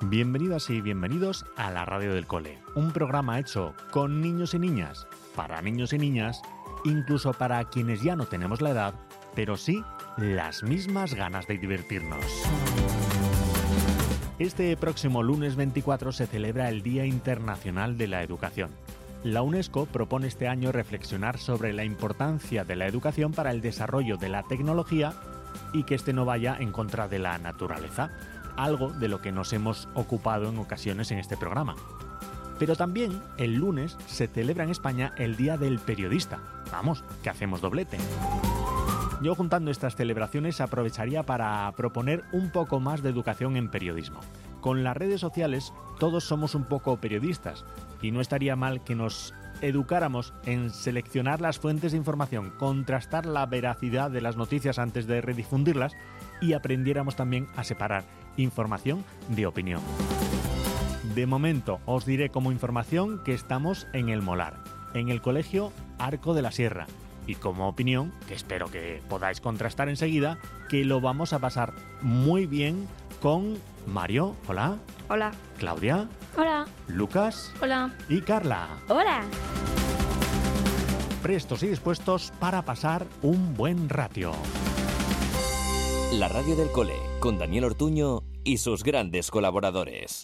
Bienvenidas y bienvenidos a la Radio del Cole, un programa hecho con niños y niñas, para niños y niñas, incluso para quienes ya no tenemos la edad, pero sí las mismas ganas de divertirnos. Este próximo lunes 24 se celebra el Día Internacional de la Educación. La UNESCO propone este año reflexionar sobre la importancia de la educación para el desarrollo de la tecnología y que este no vaya en contra de la naturaleza, algo de lo que nos hemos ocupado en ocasiones en este programa. Pero también el lunes se celebra en España el Día del Periodista. Vamos, que hacemos doblete. Yo, juntando estas celebraciones, aprovecharía para proponer un poco más de educación en periodismo. Con las redes sociales todos somos un poco periodistas y no estaría mal que nos educáramos en seleccionar las fuentes de información, contrastar la veracidad de las noticias antes de redifundirlas y aprendiéramos también a separar información de opinión. De momento os diré como información que estamos en el Molar, en el Colegio Arco de la Sierra, y como opinión, que espero que podáis contrastar enseguida, que lo vamos a pasar muy bien con Mario, hola. Hola. Claudia. Hola. Lucas. Hola. Y Carla. Hola. Prestos y dispuestos para pasar un buen ratio. La Radio del Cole, con Daniel Ortuño y sus grandes colaboradores.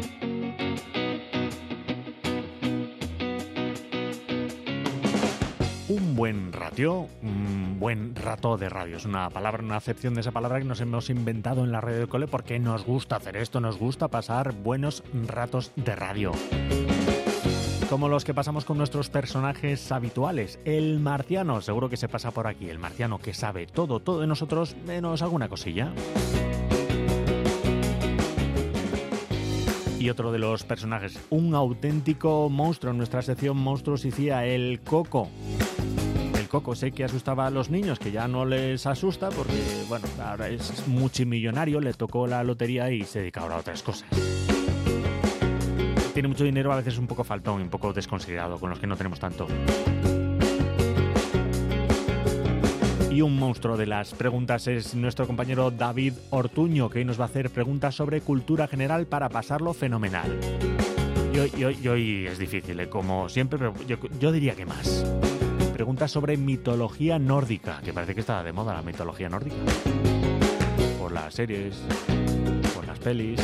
Un buen ratio, un buen rato de radio. Es una palabra, una acepción de esa palabra que nos hemos inventado en la Radio del Cole porque nos gusta hacer esto, nos gusta pasar buenos ratos de radio. Como los que pasamos con nuestros personajes habituales. El marciano, seguro que se pasa por aquí. El marciano que sabe todo de nosotros, menos alguna cosilla. Y otro de los personajes, un auténtico monstruo en nuestra sección Monstruos y CIA, el Coco. El Coco sé que asustaba a los niños, que ya no les asusta porque, bueno, ahora es multimillonario, le tocó la lotería y se dedica ahora a otras cosas. Tiene mucho dinero, a veces es un poco faltón, un poco desconsiderado, con los que no tenemos tanto. Y un monstruo de las preguntas es nuestro compañero David Ortuño, que hoy nos va a hacer preguntas sobre cultura general para pasarlo fenomenal. Y hoy es difícil, como siempre, pero yo diría que más. Preguntas sobre mitología nórdica, que parece que está de moda la mitología nórdica. Por las series, por las pelis.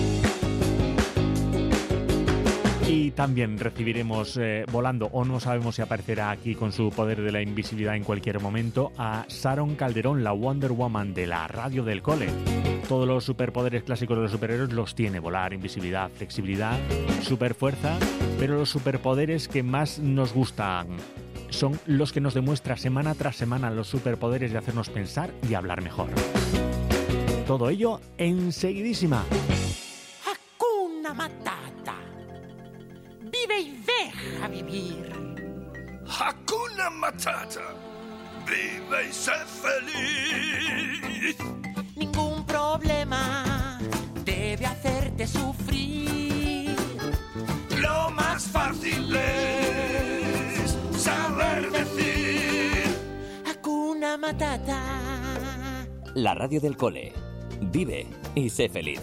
Y también recibiremos volando, o no sabemos si aparecerá aquí con su poder de la invisibilidad en cualquier momento, a Sharon Calderón, la Wonder Woman de la Radio del Cole. Todos los superpoderes clásicos de los superhéroes los tiene: volar, invisibilidad, flexibilidad, superfuerza, pero los superpoderes que más nos gustan son los que nos demuestra semana tras semana los superpoderes de hacernos pensar y hablar mejor. Todo ello enseguidísima. Hakuna Matata. Vive y deja vivir. Hakuna Matata. Vive y sé feliz. Ningún problema debe hacerte sufrir. Lo más fácil es saber decir Hakuna Matata. La Radio del Cole. Vive y sé feliz.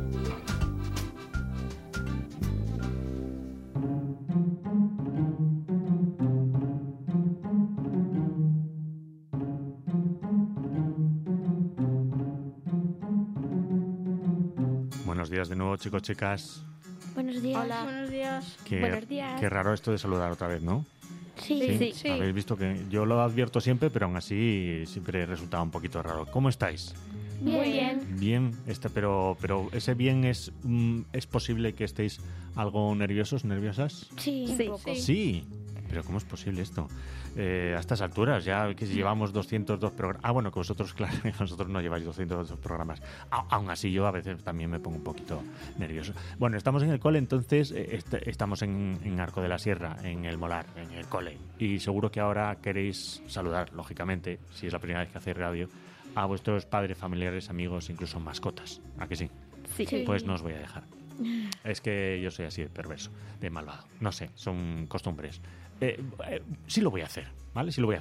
Buenos días de nuevo, chicos, chicas. Buenos días. Hola. Buenos días. Buenos días. Qué raro esto de saludar otra vez, ¿no? Sí. Habéis visto que yo lo advierto siempre, pero aún así siempre resulta un poquito raro. ¿Cómo estáis? Muy bien. Bien, pero ese bien es posible que estéis algo nerviosos, nerviosas. Sí. Sí. Un poco. Sí. Pero ¿cómo es posible esto? A estas alturas, ya que llevamos 202 programas... Ah, bueno, que vosotros, claro, vosotros no lleváis 202 programas. Aún así, yo a veces también me pongo un poquito nervioso. Bueno, estamos en el cole, entonces estamos en Arco de la Sierra, en el Molar, en el cole. Y seguro que ahora queréis saludar, lógicamente, si es la primera vez que hacéis radio, a vuestros padres, familiares, amigos, incluso mascotas. ¿A que sí? Sí. Pues no os voy a dejar. Es que yo soy así de perverso, de malvado. No sé, son costumbres. Sí lo voy a hacer, ¿vale? Sí lo voy a hacer.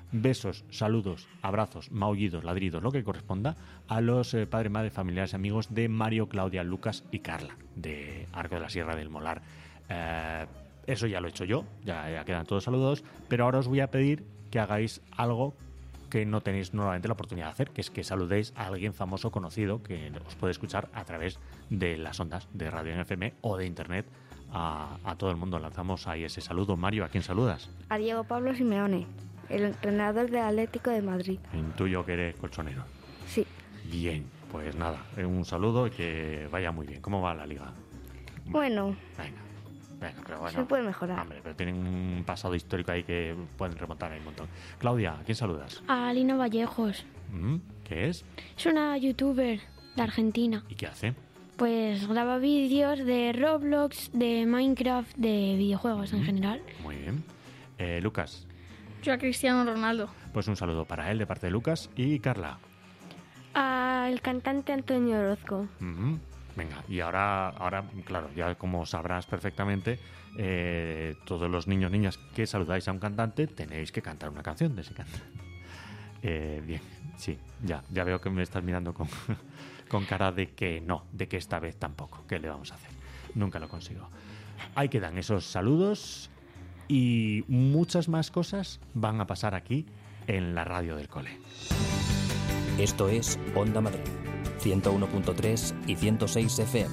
besos, saludos, abrazos, maullidos, ladridos, lo que corresponda a los padres, madres, familiares, amigos de Mario, Claudia, Lucas y Carla, de Arco de la Sierra del Molar. Eso ya lo he hecho yo, ya quedan todos saludados, pero ahora os voy a pedir que hagáis algo que no tenéis normalmente la oportunidad de hacer, que es que saludéis a alguien famoso, conocido, que os puede escuchar a través de las ondas de Radio FM o de Internet. A todo el mundo lanzamos ahí ese saludo. Mario, ¿a quién saludas? A Diego Pablo Simeone, el entrenador del Atlético de Madrid. Intuyo que eres colchonero. Sí. Bien, pues nada, un saludo y que vaya muy bien. ¿Cómo va la liga? Bueno, Venga, pero bueno. se puede mejorar. Hombre, pero tienen un pasado histórico ahí que pueden remontar ahí un montón. Claudia, ¿a quién saludas? A Lina Vallejos. ¿Qué es? Es una youtuber de Argentina. ¿Y qué hace? Pues graba vídeos de Roblox, de Minecraft, de videojuegos en general. Muy bien. Lucas, Yo a Cristiano Ronaldo. pues un saludo para él de parte de Lucas. Y Carla. Al cantante Antonio Orozco. Venga, y ahora, claro, ya como sabrás perfectamente, todos los niños, niñas que saludáis a un cantante, tenéis que cantar una canción de ese cantante. Bien, sí, ya veo que me estás mirando con cara de que no, de que esta vez tampoco. ¿Qué le vamos a hacer? Nunca lo consigo. Ahí quedan esos saludos y muchas más cosas van a pasar aquí en la radio del cole. Esto es Onda Madrid, 101.3 y 106 FM.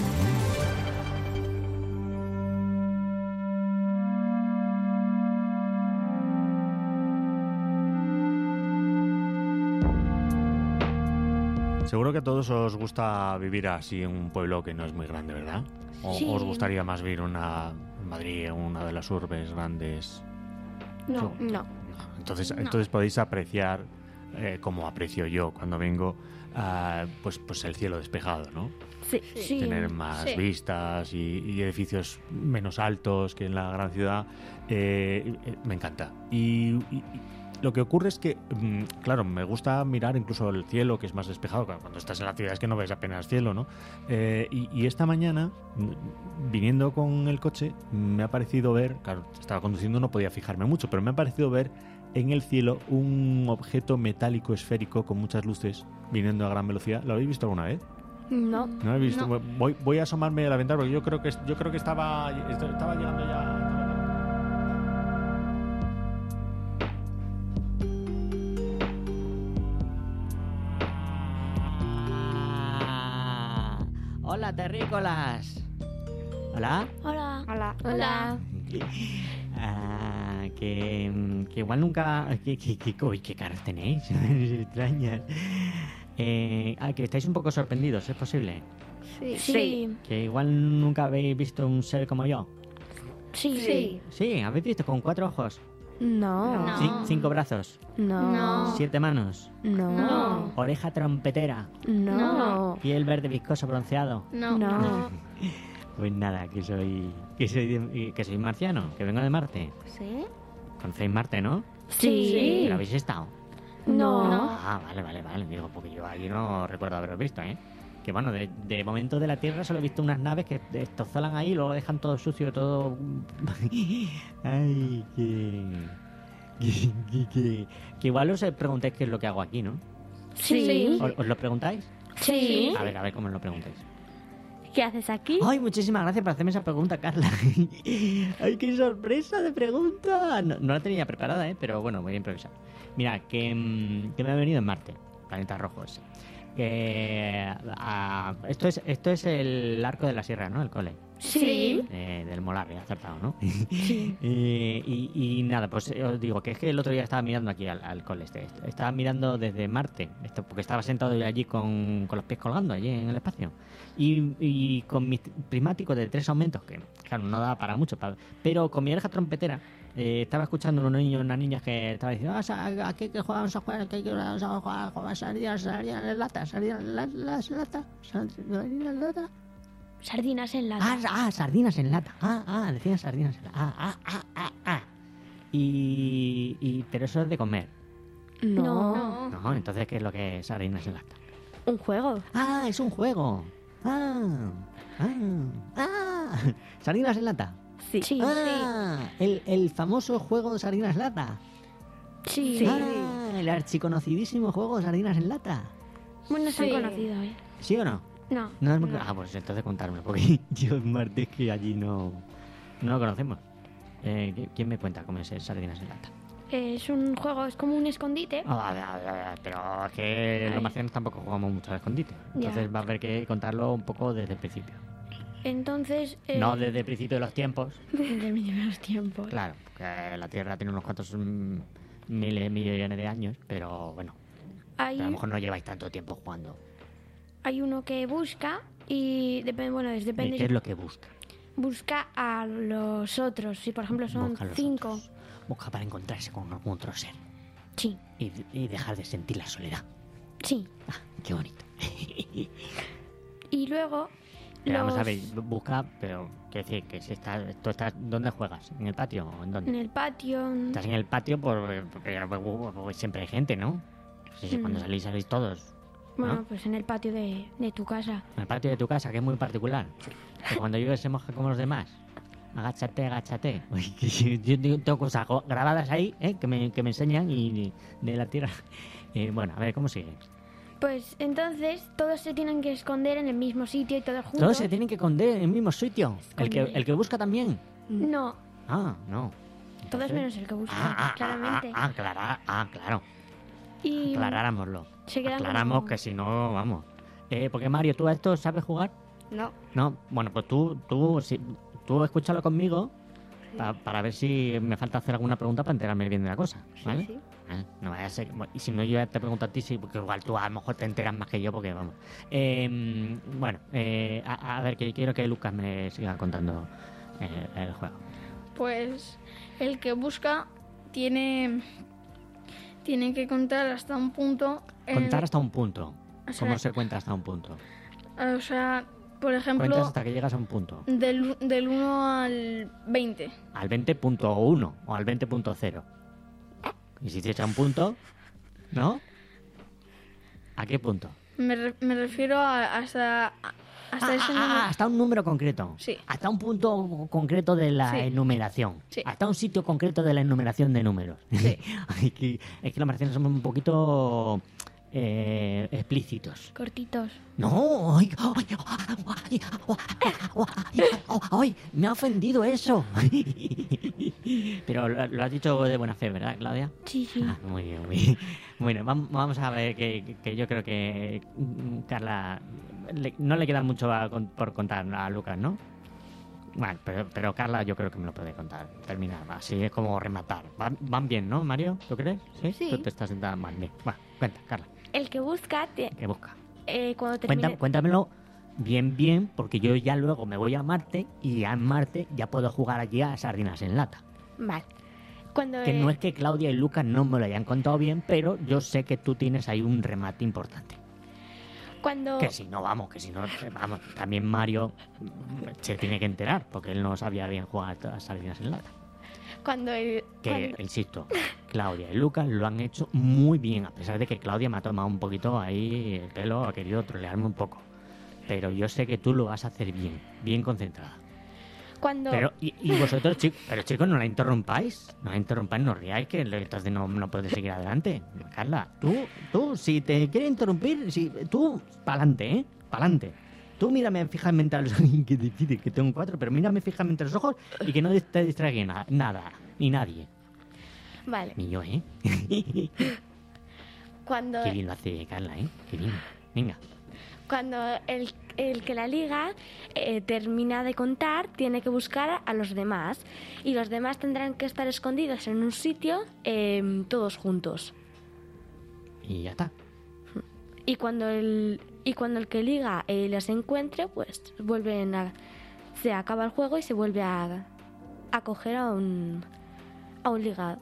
Seguro que a todos os gusta vivir así en un pueblo que no es muy grande, ¿verdad? ¿O Sí. os gustaría más vivir en Madrid, en una de las urbes grandes? No. Entonces podéis apreciar, como aprecio yo cuando vengo, pues el cielo despejado, ¿no? Sí. Tener más vistas y edificios menos altos que en la gran ciudad. Me encanta. Y lo que ocurre es que, claro, me gusta mirar incluso el cielo, que es más despejado. Cuando estás en la ciudad es que no ves apenas cielo, ¿no? Y esta mañana, viniendo con el coche, me ha parecido ver, claro, estaba conduciendo, no podía fijarme mucho, pero me ha parecido ver en el cielo un objeto metálico esférico con muchas luces viniendo a gran velocidad. ¿Lo habéis visto alguna vez? No. No he visto. No. Voy a asomarme a la ventana porque yo creo que estaba llegando ya. Hola, terrícolas. Hola. Hola. Hola. Que igual nunca... Uy, qué caras tenéis. Extrañas. Que estáis un poco sorprendidos, ¿es posible? Sí. Que igual nunca habéis visto un ser como yo. Sí. Sí, ¿habéis visto con 4 ojos? No. No. 5 brazos, No. 7 manos, No. oreja trompetera, No. piel verde viscoso bronceado. No. Pues nada, que soy marciano, que vengo de Marte. ¿Sí? ¿Conocéis Marte, no? Sí. ¿Pero habéis estado? No. Ah, vale. Digo, porque yo allí no recuerdo haberlo visto, ¿eh? Que bueno, de momento de la Tierra solo he visto unas naves que destozolan ahí y luego dejan todo sucio, todo... Ay, que igual os preguntáis qué es lo que hago aquí, ¿no? Sí. ¿Os lo preguntáis? Sí. A ver, ¿cómo os lo preguntáis? ¿Qué haces aquí? Ay, muchísimas gracias por hacerme esa pregunta, Carla. Ay, qué sorpresa de pregunta. No la tenía preparada, pero bueno, voy a improvisar. Mira, que me ha venido en Marte, planeta rojo ese. Esto es el Arco de la Sierra, ¿no? El cole. Sí. Del Molar, he acertado, ¿no? Sí. y nada, pues os digo que es que el otro día estaba mirando aquí al cole estaba mirando desde Marte, porque estaba sentado yo allí con los pies colgando allí en el espacio. Y con mi prismático de 3 aumentos, que claro, no daba para mucho, pero con mi oreja trompetera, estaba escuchando a un niño y una niña que estaba diciendo, aquí que jugamos a jugar, aquí que vamos a jugar sardinas en lata. Sardinas en lata. Sardinas en lata. Decían sardinas en lata. Pero eso es de comer. No. No, entonces, ¿qué es lo que es sardinas en lata? Un juego. Es un juego. Sardinas en lata. Sí. El famoso juego de sardinas en lata. Sí. Ah, el archiconocidísimo juego Sardinas en Lata. Bueno, se han conocido, ¿eh? ¿Sí o no? No. Ah, pues entonces contármelo, porque yo en Martes que allí no lo conocemos. ¿Quién me cuenta cómo es el Sardinas en Lata? Es un juego, es como un escondite. Pero es que los marcianos tampoco jugamos mucho al escondite. Entonces va a haber que contarlo un poco desde el principio. Entonces... No desde el principio de los tiempos. Desde el principio de los tiempos. Claro, porque la Tierra tiene unos cuantos millones de años, pero bueno, pero a lo mejor no lleváis tanto tiempo jugando. Hay uno que busca y depende... ¿Y qué es lo que busca? Busca a los otros. Si por ejemplo son 5. Otros. Busca para encontrarse con algún otro ser. Sí. Y dejar de sentir la soledad. Sí. Ah, qué bonito. Y luego... Pero vamos a ver, busca, pero quiero decir que si tú estás, ¿dónde juegas? ¿En el patio o en dónde? En el patio. Estás en el patio porque siempre hay gente, ¿no? Sí, cuando salís todos. Bueno, ¿no? pues en el patio de tu casa. En el patio de tu casa, que es muy particular. Que cuando llueve se moja como los demás. Agáchate. Uy, yo tengo cosas grabadas ahí, que me enseñan y de la tierra. Bueno, a ver, ¿cómo sigue? Pues entonces todos se tienen que esconder en el mismo sitio y todos juntos. Todos se tienen que esconder en el mismo sitio. El que busca también. No. Ah, no. Todos menos el que busca, claramente. Claro. Y aclarámoslo. Aclaramos que si no, vamos. Porque Mario, ¿tú a esto sabes jugar? No. No, bueno, pues tú escúchalo conmigo para ver si me falta hacer alguna pregunta para enterarme bien de la cosa, ¿vale? Sí. No vaya a ser, y si no yo ya te pregunto a ti, sí, porque igual tú a lo mejor te enteras más que yo, porque vamos. Bueno, a ver, que quiero que Lucas me siga contando el juego. Pues el que busca tiene que contar hasta un punto. Contar hasta un punto. O sea, ¿Cómo se cuenta hasta un punto? O sea, por ejemplo... Cuentas hasta que llegas a un punto. Del 1 al 20. Al 20.1 o al 20.0. Y si tienes a un punto, ¿no? ¿A qué punto? Me refiero hasta ese número. Hasta un número concreto. Sí. Hasta un punto concreto de la enumeración. Sí. Hasta un sitio concreto de la enumeración de números. Sí. Es que los marcianos somos un poquito explícitos. cortitos. No, ay, me ha ofendido eso. Pero lo has dicho de buena fe, ¿verdad, Claudia? Sí. Muy bien. Bueno, vamos a ver que yo creo que Carla no le queda mucho por contar a Lucas, ¿no? Bueno, pero Carla yo creo que me lo puede contar, terminar, así es como rematar. Van bien, ¿no, Mario? ¿Tú crees? Sí. Tú te estás sentando mal bien. Bueno, cuenta, Carla. El que busca... ¿Qué busca? Cuando termine... Cuéntamelo bien, porque yo ya luego me voy a Marte y ya en Marte ya puedo jugar allí a Sardinas en Lata. Vale. Que no es que Claudia y Lucas no me lo hayan contado bien, pero yo sé que tú tienes ahí un remate importante. Que si no, también Mario se tiene que enterar, porque él no sabía bien jugar a Sardinas en Lata. Insisto, Claudia y Lucas lo han hecho muy bien, a pesar de que Claudia me ha tomado un poquito ahí el pelo, ha querido trolearme un poco. Pero yo sé que tú lo vas a hacer bien concentrada. Pero, y vosotros, chicos, no la interrumpáis, no riáis, que entonces no puedes seguir adelante. Carla, tú, si te quieres interrumpir, tú, pa'lante, pa'lante. Tú mírame fijamente a los ojos, que difícil, que tengo 4, pero mírame fijamente a los ojos y que no te distraiga nada, ni nadie. Vale. Ni yo, ¿eh? Cuando... Qué bien lo hace Carla, ¿eh? Qué bien. Venga. Cuando el que la liga termina de contar, tiene que buscar a los demás. Y los demás tendrán que estar escondidos en un sitio, todos juntos. Y ya está. Y cuando el que liga los encuentre, pues se acaba el juego y se vuelve a coger a un ligado.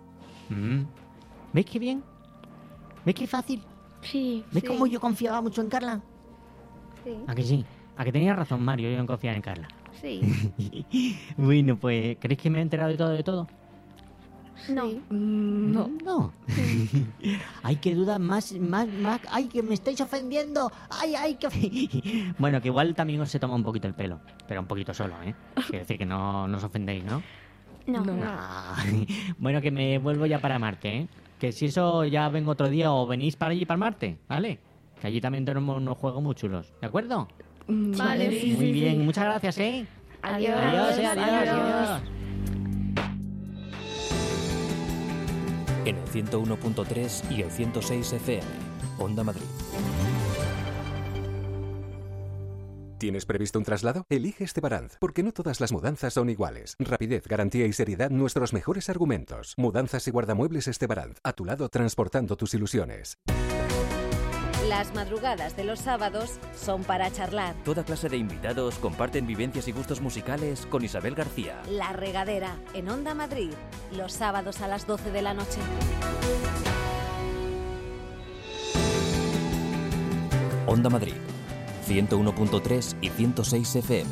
¿Ves qué bien? ¿Ves qué fácil? Sí. ¿Ves cómo yo confiaba mucho en Carla? Sí. ¿A que sí? ¿A que tenía razón, Mario? Yo no confiaba en Carla. Sí. Bueno, pues, ¿creéis que me he enterado de todo? No. Sí. No. Ay, qué duda más. Ay, que me estáis ofendiendo. Ay, que... Bueno, que igual también os se toma un poquito el pelo. Pero un poquito solo, ¿eh? Quiere decir que no os ofendéis, ¿no? No. Bueno, que me vuelvo ya para Marte, ¿eh? Que si eso ya vengo otro día o venís para allí, para Marte, ¿vale? Que allí también tenemos unos juegos muy chulos, ¿de acuerdo? Vale, Muy bien, muchas gracias, ¿eh? Adiós. Adiós. En el 101.3 y el 106 FM. Onda Madrid. ¿Tienes previsto un traslado? Elige Estebaranz, porque no todas las mudanzas son iguales. Rapidez, garantía y seriedad, nuestros mejores argumentos. Mudanzas y guardamuebles Estebaranz, a tu lado transportando tus ilusiones. Las madrugadas de los sábados son para charlar. Toda clase de invitados comparten vivencias y gustos musicales con Isabel García. La Regadera, en Onda Madrid, los sábados a las 12 de la noche. Onda Madrid, 101.3 y 106 FM.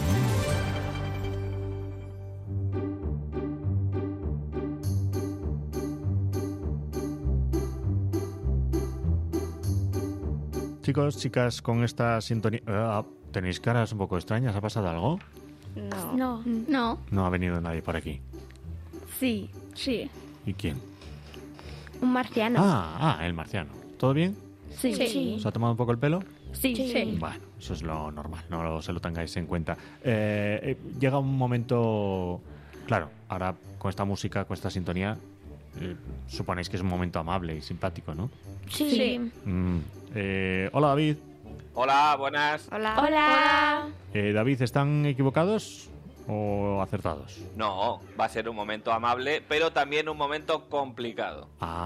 Chicos, chicas, con esta sintonía... ¿Tenéis caras un poco extrañas? ¿Ha pasado algo? No. No ha venido nadie por aquí. Sí, Sí. ¿Y quién? un marciano. El marciano. ¿Todo bien? Sí. ¿Os ha tomado un poco el pelo? Sí. Bueno, eso es lo normal, no se lo tengáis en cuenta. Llega un momento... Claro, ahora con esta música, con esta sintonía, suponéis que es un momento amable y simpático, ¿no? Sí. Hola, David. Hola, buenas. Hola. David, ¿están equivocados o acertados? No, va a ser un momento amable, pero también un momento complicado.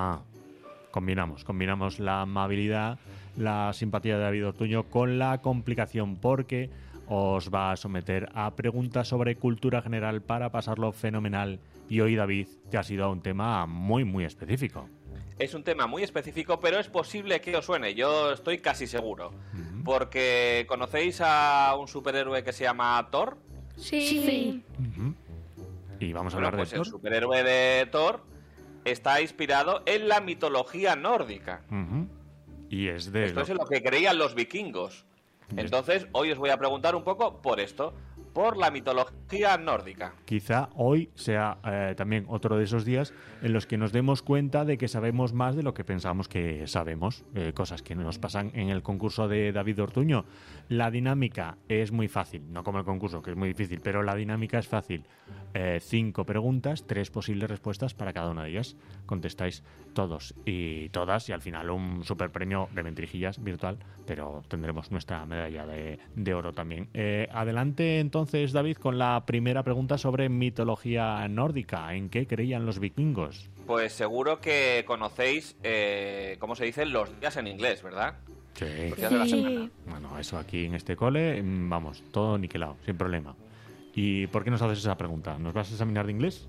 Combinamos la amabilidad, la simpatía de David Ortuño con la complicación, porque os va a someter a preguntas sobre cultura general para pasarlo fenomenal. Y hoy, David, te has ido a un tema muy, muy específico. Es un tema muy específico, pero es posible que os suene, yo estoy casi seguro. Porque ¿conocéis a un superhéroe que se llama Thor? Sí. Y vamos a hablar Pues de el Thor. superhéroe de Thor está inspirado en la mitología nórdica. Y es de... Esto es en lo que creían los vikingos. Entonces, hoy os voy a preguntar un poco por esto, por la mitología nórdica. Quizá hoy sea también otro de esos días en los que nos demos cuenta de que sabemos más de lo que pensamos que sabemos, cosas que nos pasan en el concurso de David Ortuño. La dinámica es muy fácil, no como el concurso, que es muy difícil, pero la dinámica es fácil. 5 preguntas, 3 posibles respuestas para cada una de ellas. Contestáis todos y todas y al final un super premio de ventrijillas virtual, pero tendremos nuestra medalla de oro también. Adelante entonces, David, con la primera pregunta sobre mitología nórdica. ¿En qué creían los vikingos? Pues seguro que conocéis, ¿cómo se dicen? Los días en inglés, ¿verdad? Sí. Los días de la semana. Bueno, eso aquí en este cole, vamos, todo niquelado, sin problema. ¿Y por qué nos haces esa pregunta? ¿Nos vas a examinar de inglés?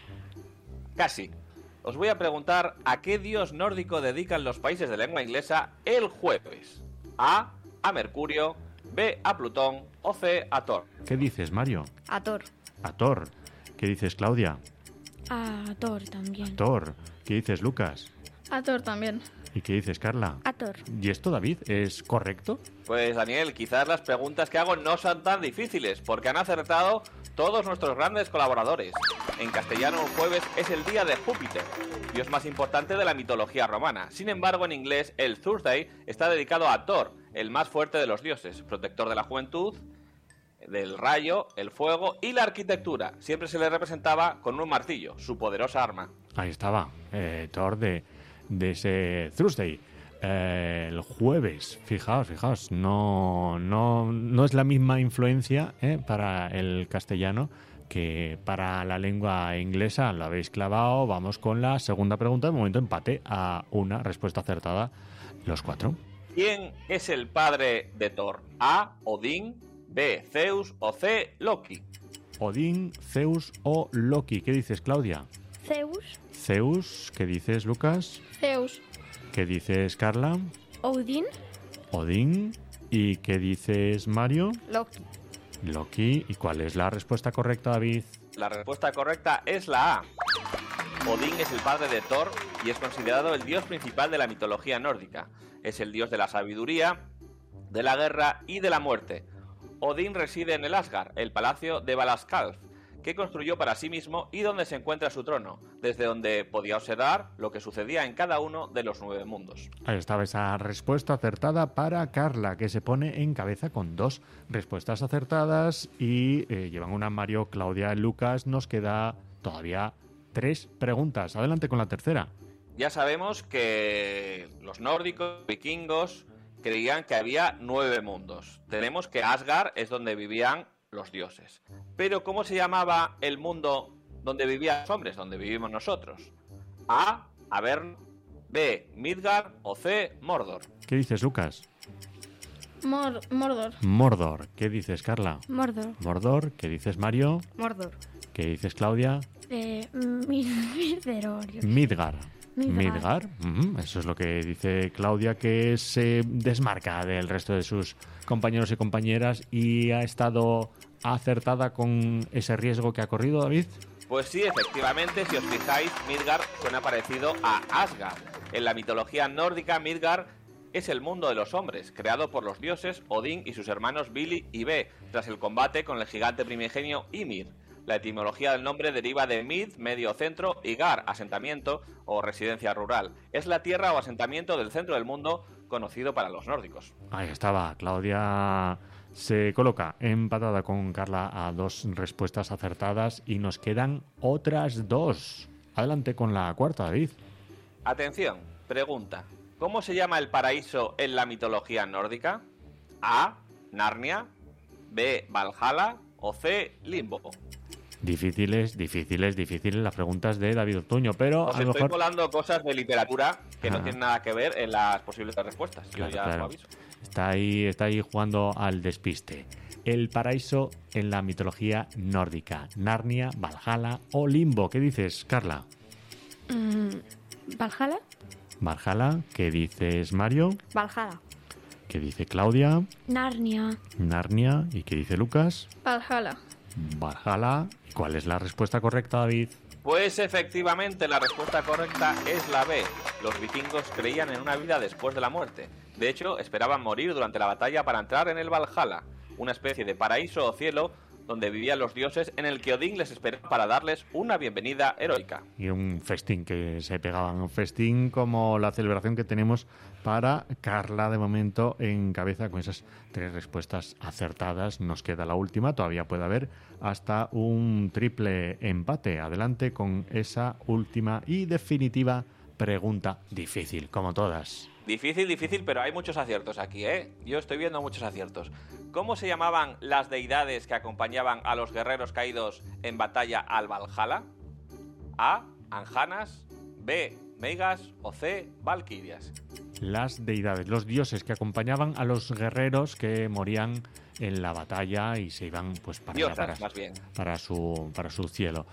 Casi. Os voy a preguntar a qué dios nórdico dedican los países de lengua inglesa el jueves. A Mercurio, B a Plutón o C a Thor. ¿Qué dices, Mario? A Thor. A Thor. ¿Qué dices, Claudia? A Thor también. Thor. ¿Qué dices, Lucas? A Thor también. ¿Y qué dices, Carla? A Thor. ¿Y esto, David, es correcto? Pues Daniel, quizás las preguntas que hago no son tan difíciles, porque han acertado todos nuestros grandes colaboradores. En castellano el jueves es el día de Júpiter, dios más importante de la mitología romana. Sin embargo, en inglés el Thursday está dedicado a Thor, el más fuerte de los dioses, protector de la juventud, del rayo, el fuego y la arquitectura. Siempre se le representaba con un martillo, su poderosa arma. Ahí estaba, Thor de ese Thursday. El jueves, fijaos, no es la misma influencia para el castellano que para la lengua inglesa. Lo habéis clavado. Vamos con la segunda pregunta. De momento empate a una respuesta acertada los 4. ¿Quién es el padre de Thor? A, Odín, B, Zeus o C, Loki. Odín, Zeus o Loki. ¿Qué dices, Claudia? Zeus. Zeus. ¿Qué dices, Lucas? Zeus. ¿Qué dices, Carla? Odín. Odín. ¿Y qué dices, Mario? Loki. Loki. ¿Y cuál es la respuesta correcta, David? La respuesta correcta es la A. Odín es el padre de Thor y es considerado el dios principal de la mitología nórdica. Es el dios de la sabiduría, de la guerra y de la muerte. Odín reside en el Asgard, el palacio de Valaskjalf, que construyó para sí mismo y donde se encuentra su trono, desde donde podía observar lo que sucedía en cada uno de los 9 mundos. Ahí estaba esa respuesta acertada para Carla, que se pone en cabeza con 2 respuestas acertadas y llevan una Mario, Claudia, Lucas. Nos queda todavía 3 preguntas. Adelante con la tercera. Ya sabemos que los nórdicos, vikingos, creían que había 9 mundos. Tenemos que Asgard es donde vivían los dioses. Pero ¿cómo se llamaba el mundo donde vivían los hombres, donde vivimos nosotros? A. Averno, B. Midgard o C. Mordor. ¿Qué dices, Lucas? Mordor. Mordor. ¿Qué dices, Carla? Mordor. Mordor. ¿Qué dices, Mario? Mordor. ¿Qué dices, Claudia? Midgard. Midgard. Midgard. Eso es lo que dice Claudia, que se desmarca del resto de sus compañeros y compañeras y ha estado acertada con ese riesgo que ha corrido, David. Pues sí, efectivamente, si os fijáis, Midgard suena parecido a Asgard. En la mitología nórdica, Midgard es el mundo de los hombres, creado por los dioses Odín y sus hermanos Vili y Ve, tras el combate con el gigante primigenio Ymir. La etimología del nombre deriva de Mid, medio centro, y Gar, asentamiento o residencia rural. Es la tierra o asentamiento del centro del mundo conocido para los nórdicos. Ahí estaba. Claudia se coloca empatada con Carla a 2 respuestas acertadas y nos quedan otras 2. Adelante con la cuarta, David. Atención, pregunta. ¿Cómo se llama el paraíso en la mitología nórdica? A. Narnia, B. Valhalla o C. Limbo. Difíciles las preguntas de David Ortuño, pero Os a lo estoy mejor... colando cosas de literatura que no tienen nada que ver en las posibles respuestas. Claro, Yo ya claro. os lo aviso. Está ahí jugando al despiste. El paraíso en la mitología nórdica. Narnia, Valhalla o Limbo. ¿Qué dices, Carla? ¿Valhalla? Valhalla. ¿Qué dices, Mario? Valhalla. ¿Qué dice Claudia? Narnia. Narnia. ¿Y qué dice Lucas? Valhalla. Valhalla. ¿Cuál es la respuesta correcta, David? Pues efectivamente la respuesta correcta es la B. Los vikingos creían en una vida después de la muerte. De hecho, esperaban morir durante la batalla para entrar en el Valhalla, una especie de paraíso o cielo donde vivían los dioses, en el que Odín les esperaba para darles una bienvenida heroica. Y un festín que se pegaban. Un festín como la celebración que tenemos para Carla, de momento, en cabeza con esas 3 respuestas acertadas. Nos queda la última. Todavía puede haber hasta un triple empate. Adelante con esa última y definitiva pregunta difícil, como todas. Difícil, pero hay muchos aciertos aquí, ¿eh? Yo estoy viendo muchos aciertos. ¿Cómo se llamaban las deidades que acompañaban a los guerreros caídos en batalla al Valhalla? A. Anjanas, B. Meigas o C. Valquirias. Las deidades, los dioses que acompañaban a los guerreros que morían en la batalla y se iban pues Más bien. para su cielo.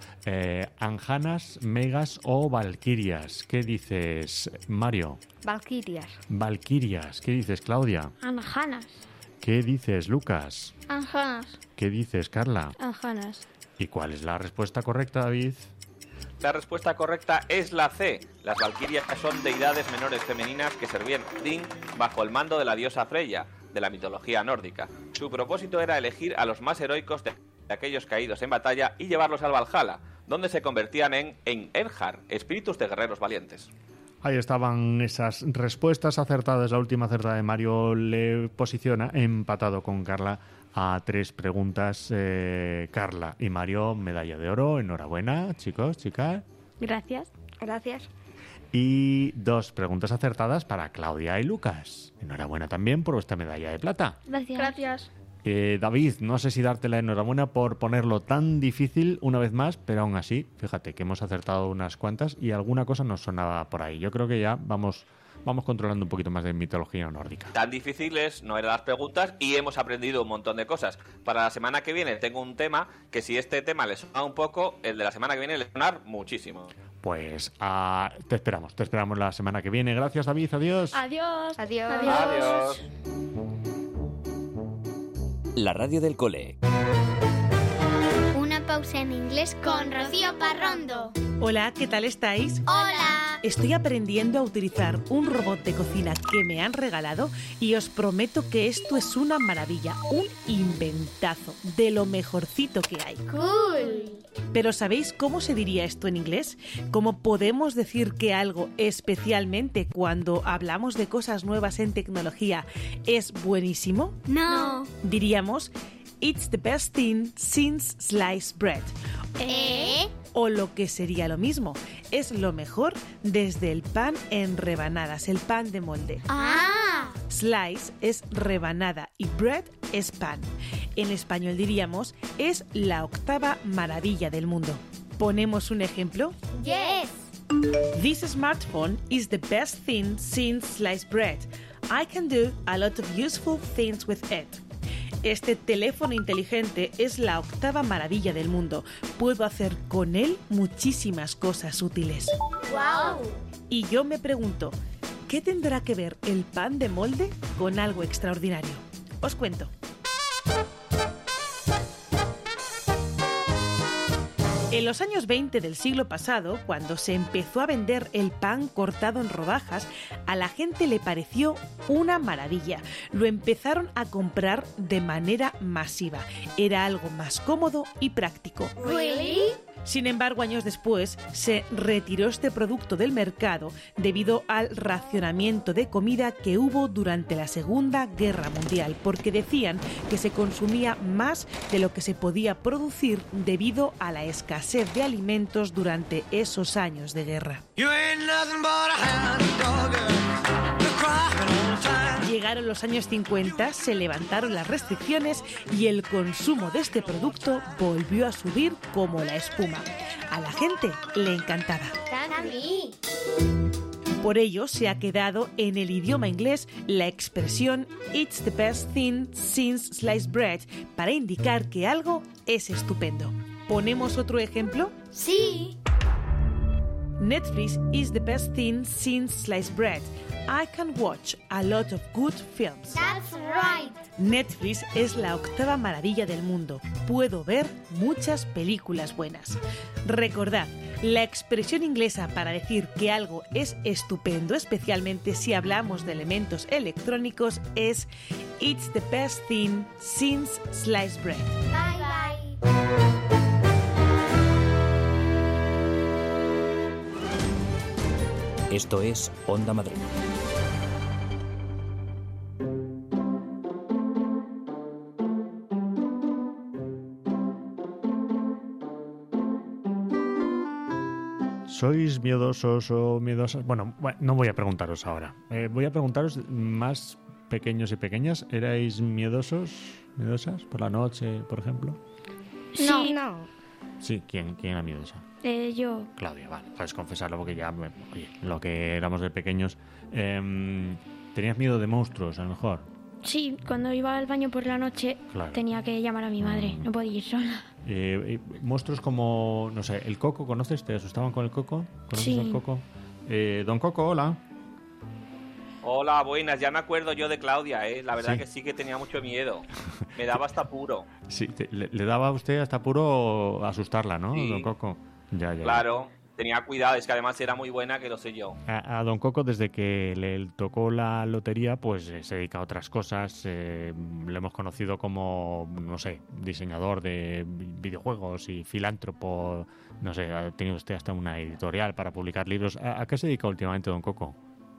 Anjanas, Megas o Valquirias. ¿Qué dices, Mario? Valquirias. Valquirias. ¿Qué dices, Claudia? Anjanas. ¿Qué dices, Lucas? Anjanas. ¿Qué dices, Carla? Anjanas. ¿Y cuál es la respuesta correcta, David? La respuesta correcta es la C. Las valquirias son deidades menores femeninas que servían a Odín bajo el mando de la diosa Freya, de la mitología nórdica. Su propósito era elegir a los más heroicos de aquellos caídos en batalla y llevarlos al Valhalla, donde se convertían en Einherjar, espíritus de guerreros valientes. Ahí estaban esas respuestas acertadas. La última acertada de Mario le posiciona empatado con Carla a 3 preguntas. Carla y Mario, medalla de oro. Enhorabuena, chicos, chicas. Gracias. Gracias. Y 2 preguntas acertadas para Claudia y Lucas. Enhorabuena también por vuestra medalla de plata. Gracias. David, no sé si darte la enhorabuena por ponerlo tan difícil una vez más, pero aún así, fíjate que hemos acertado unas cuantas y alguna cosa nos sonaba por ahí. Yo creo que ya vamos controlando un poquito más de mitología nórdica. Tan difíciles no eran las preguntas y hemos aprendido un montón de cosas. Para la semana que viene tengo un tema que si este tema le suena un poco, el de la semana que viene le va a sonar muchísimo. Pues te esperamos la semana que viene. Gracias, David, adiós. Adiós. Adiós. Adiós. La radio del cole. Una Pausa en Inglés con Rocío Parrondo. Hola, ¿qué tal estáis? ¡Hola! Estoy aprendiendo a utilizar un robot de cocina que me han regalado y os prometo que esto es una maravilla, un inventazo, de lo mejorcito que hay. ¡Cool! Pero ¿sabéis cómo se diría esto en inglés? ¿Cómo podemos decir que algo, especialmente cuando hablamos de cosas nuevas en tecnología, es buenísimo? No. Diríamos, it's the best thing since sliced bread. O lo que sería lo mismo, es lo mejor desde el pan en rebanadas, el pan de molde. ¡Ah! Slice es rebanada y bread es pan. En español diríamos, es la octava maravilla del mundo. ¿Ponemos un ejemplo? Yes. This smartphone is the best thing since sliced bread. I can do a lot of useful things with it. Este teléfono inteligente es la octava maravilla del mundo. Puedo hacer con él muchísimas cosas útiles. ¡Wow! Y yo me pregunto, ¿qué tendrá que ver el pan de molde con algo extraordinario? Os cuento. En los años 20 del siglo pasado, cuando se empezó a vender el pan cortado en rodajas, a la gente le pareció una maravilla. Lo empezaron a comprar de manera masiva. Era algo más cómodo y práctico. ¿Really? Sin embargo, años después, se retiró este producto del mercado debido al racionamiento de comida que hubo durante la Segunda Guerra Mundial, porque decían que se consumía más de lo que se podía producir debido a la escasez de alimentos durante esos años de guerra. Llegaron los años 50, se levantaron las restricciones y el consumo de este producto volvió a subir como la espuma. A la gente le encantaba. ¡También! Por ello se ha quedado en el idioma inglés la expresión "It's the best thing since sliced bread" para indicar que algo es estupendo. ¿Ponemos otro ejemplo? Sí. Netflix is the best thing since sliced bread. I can watch a lot of good films. That's right. Netflix es la octava maravilla del mundo. Puedo ver muchas películas buenas. Recordad, la expresión inglesa para decir que algo es estupendo, especialmente si hablamos de elementos electrónicos, es "It's the best thing since sliced bread". Bye bye. Esto es Onda Madrid. ¿Sois miedosos o miedosas? Bueno, no voy a preguntaros ahora. Voy a preguntaros más pequeños y pequeñas. ¿Erais miedosas por la noche, por ejemplo? No. Sí, ¿quién era miedosa? Yo. Claudia, vale, puedes confesarlo porque ya, oye, lo que éramos de pequeños. ¿Tenías miedo de monstruos, a lo mejor? Sí, cuando iba al baño por la noche Claro. tenía que llamar a mi madre, no podía ir sola. Monstruos como, no sé, el Coco, ¿conoces? ¿Te asustaban con el Coco? ¿Conoces Sí. al Coco? Don Coco, hola. Hola, buenas. Ya me acuerdo yo de Claudia, ¿eh? La verdad Sí. que sí que tenía mucho miedo. Me daba hasta puro. Sí, le daba a usted hasta puro asustarla, ¿no, Sí. Don Coco? Ya. Claro, tenía cuidado. Es que además era muy buena, que lo sé yo. A Don Coco, desde que le tocó la lotería, pues se dedica a otras cosas. Le hemos conocido como, no sé, diseñador de videojuegos y filántropo. No sé, ha tenido usted hasta una editorial para publicar libros. ¿A qué se dedica últimamente, Don Coco?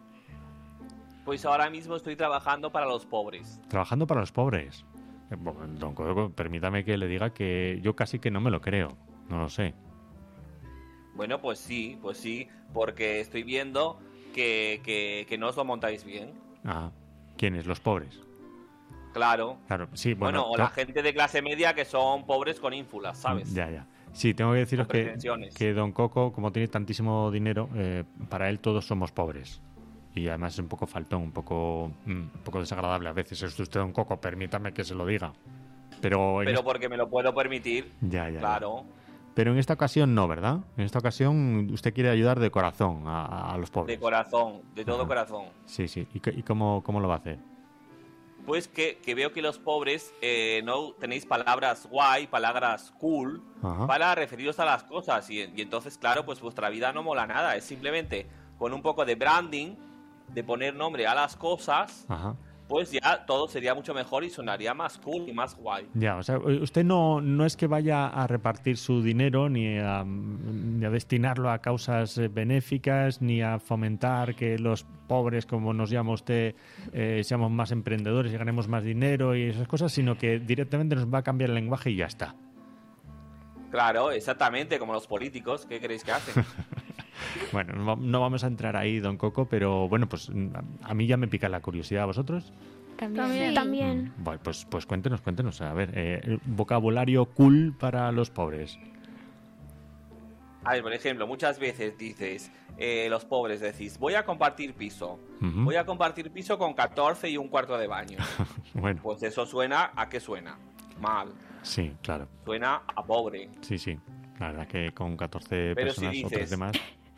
Pues ahora mismo estoy trabajando para los pobres. Trabajando para los pobres. Bueno, Don Coco, permítame que le diga que yo casi que no me lo creo. No lo sé. Bueno, pues sí, porque estoy viendo que no os lo montáis bien. Ah, ¿quiénes? Los pobres. Claro. Claro, sí, Bueno, o la gente de clase media que son pobres con ínfulas, ¿sabes? Ya. Sí, tengo que deciros Con pretensiones. que Don Coco, como tiene tantísimo dinero, para él todos somos pobres. Y además es un poco faltón, un poco desagradable a veces. Es usted Don Coco, permítame que se lo diga. Pero porque me lo puedo permitir. Ya. Claro. Pero en esta ocasión no, ¿verdad? En esta ocasión usted quiere ayudar de corazón a los pobres. De corazón, de todo corazón. Sí. ¿Y cómo lo va a hacer? pues que veo que los pobres no tenéis palabras guay, palabras cool, Ajá. para referiros a las cosas. Y entonces, claro, pues vuestra vida no mola nada. Es simplemente con un poco de branding, de poner nombre a las cosas, Ajá. pues ya todo sería mucho mejor y sonaría más cool y más guay. Ya, o sea, usted no es que vaya a repartir su dinero ni a destinarlo a causas benéficas, ni a fomentar que los pobres, como nos llama usted, seamos más emprendedores y ganemos más dinero y esas cosas, sino que directamente nos va a cambiar el lenguaje y ya está. Claro, exactamente, como los políticos. ¿Qué queréis que hacen? Bueno, no vamos a entrar ahí, don Coco, pero bueno, pues a mí ya me pica la curiosidad. ¿A vosotros? También. También. Bueno, pues cuéntenos. A ver, vocabulario cool para los pobres. A ver, por ejemplo, muchas veces dices, los pobres decís, voy a compartir piso. Ujú. Voy a compartir piso con 14 y un cuarto de baño. Bueno, Pues eso suena, ¿a qué suena? Mal. sí, claro. Suena a pobre. Sí. La verdad que con 14 Pero si personas o 3 dices- demás,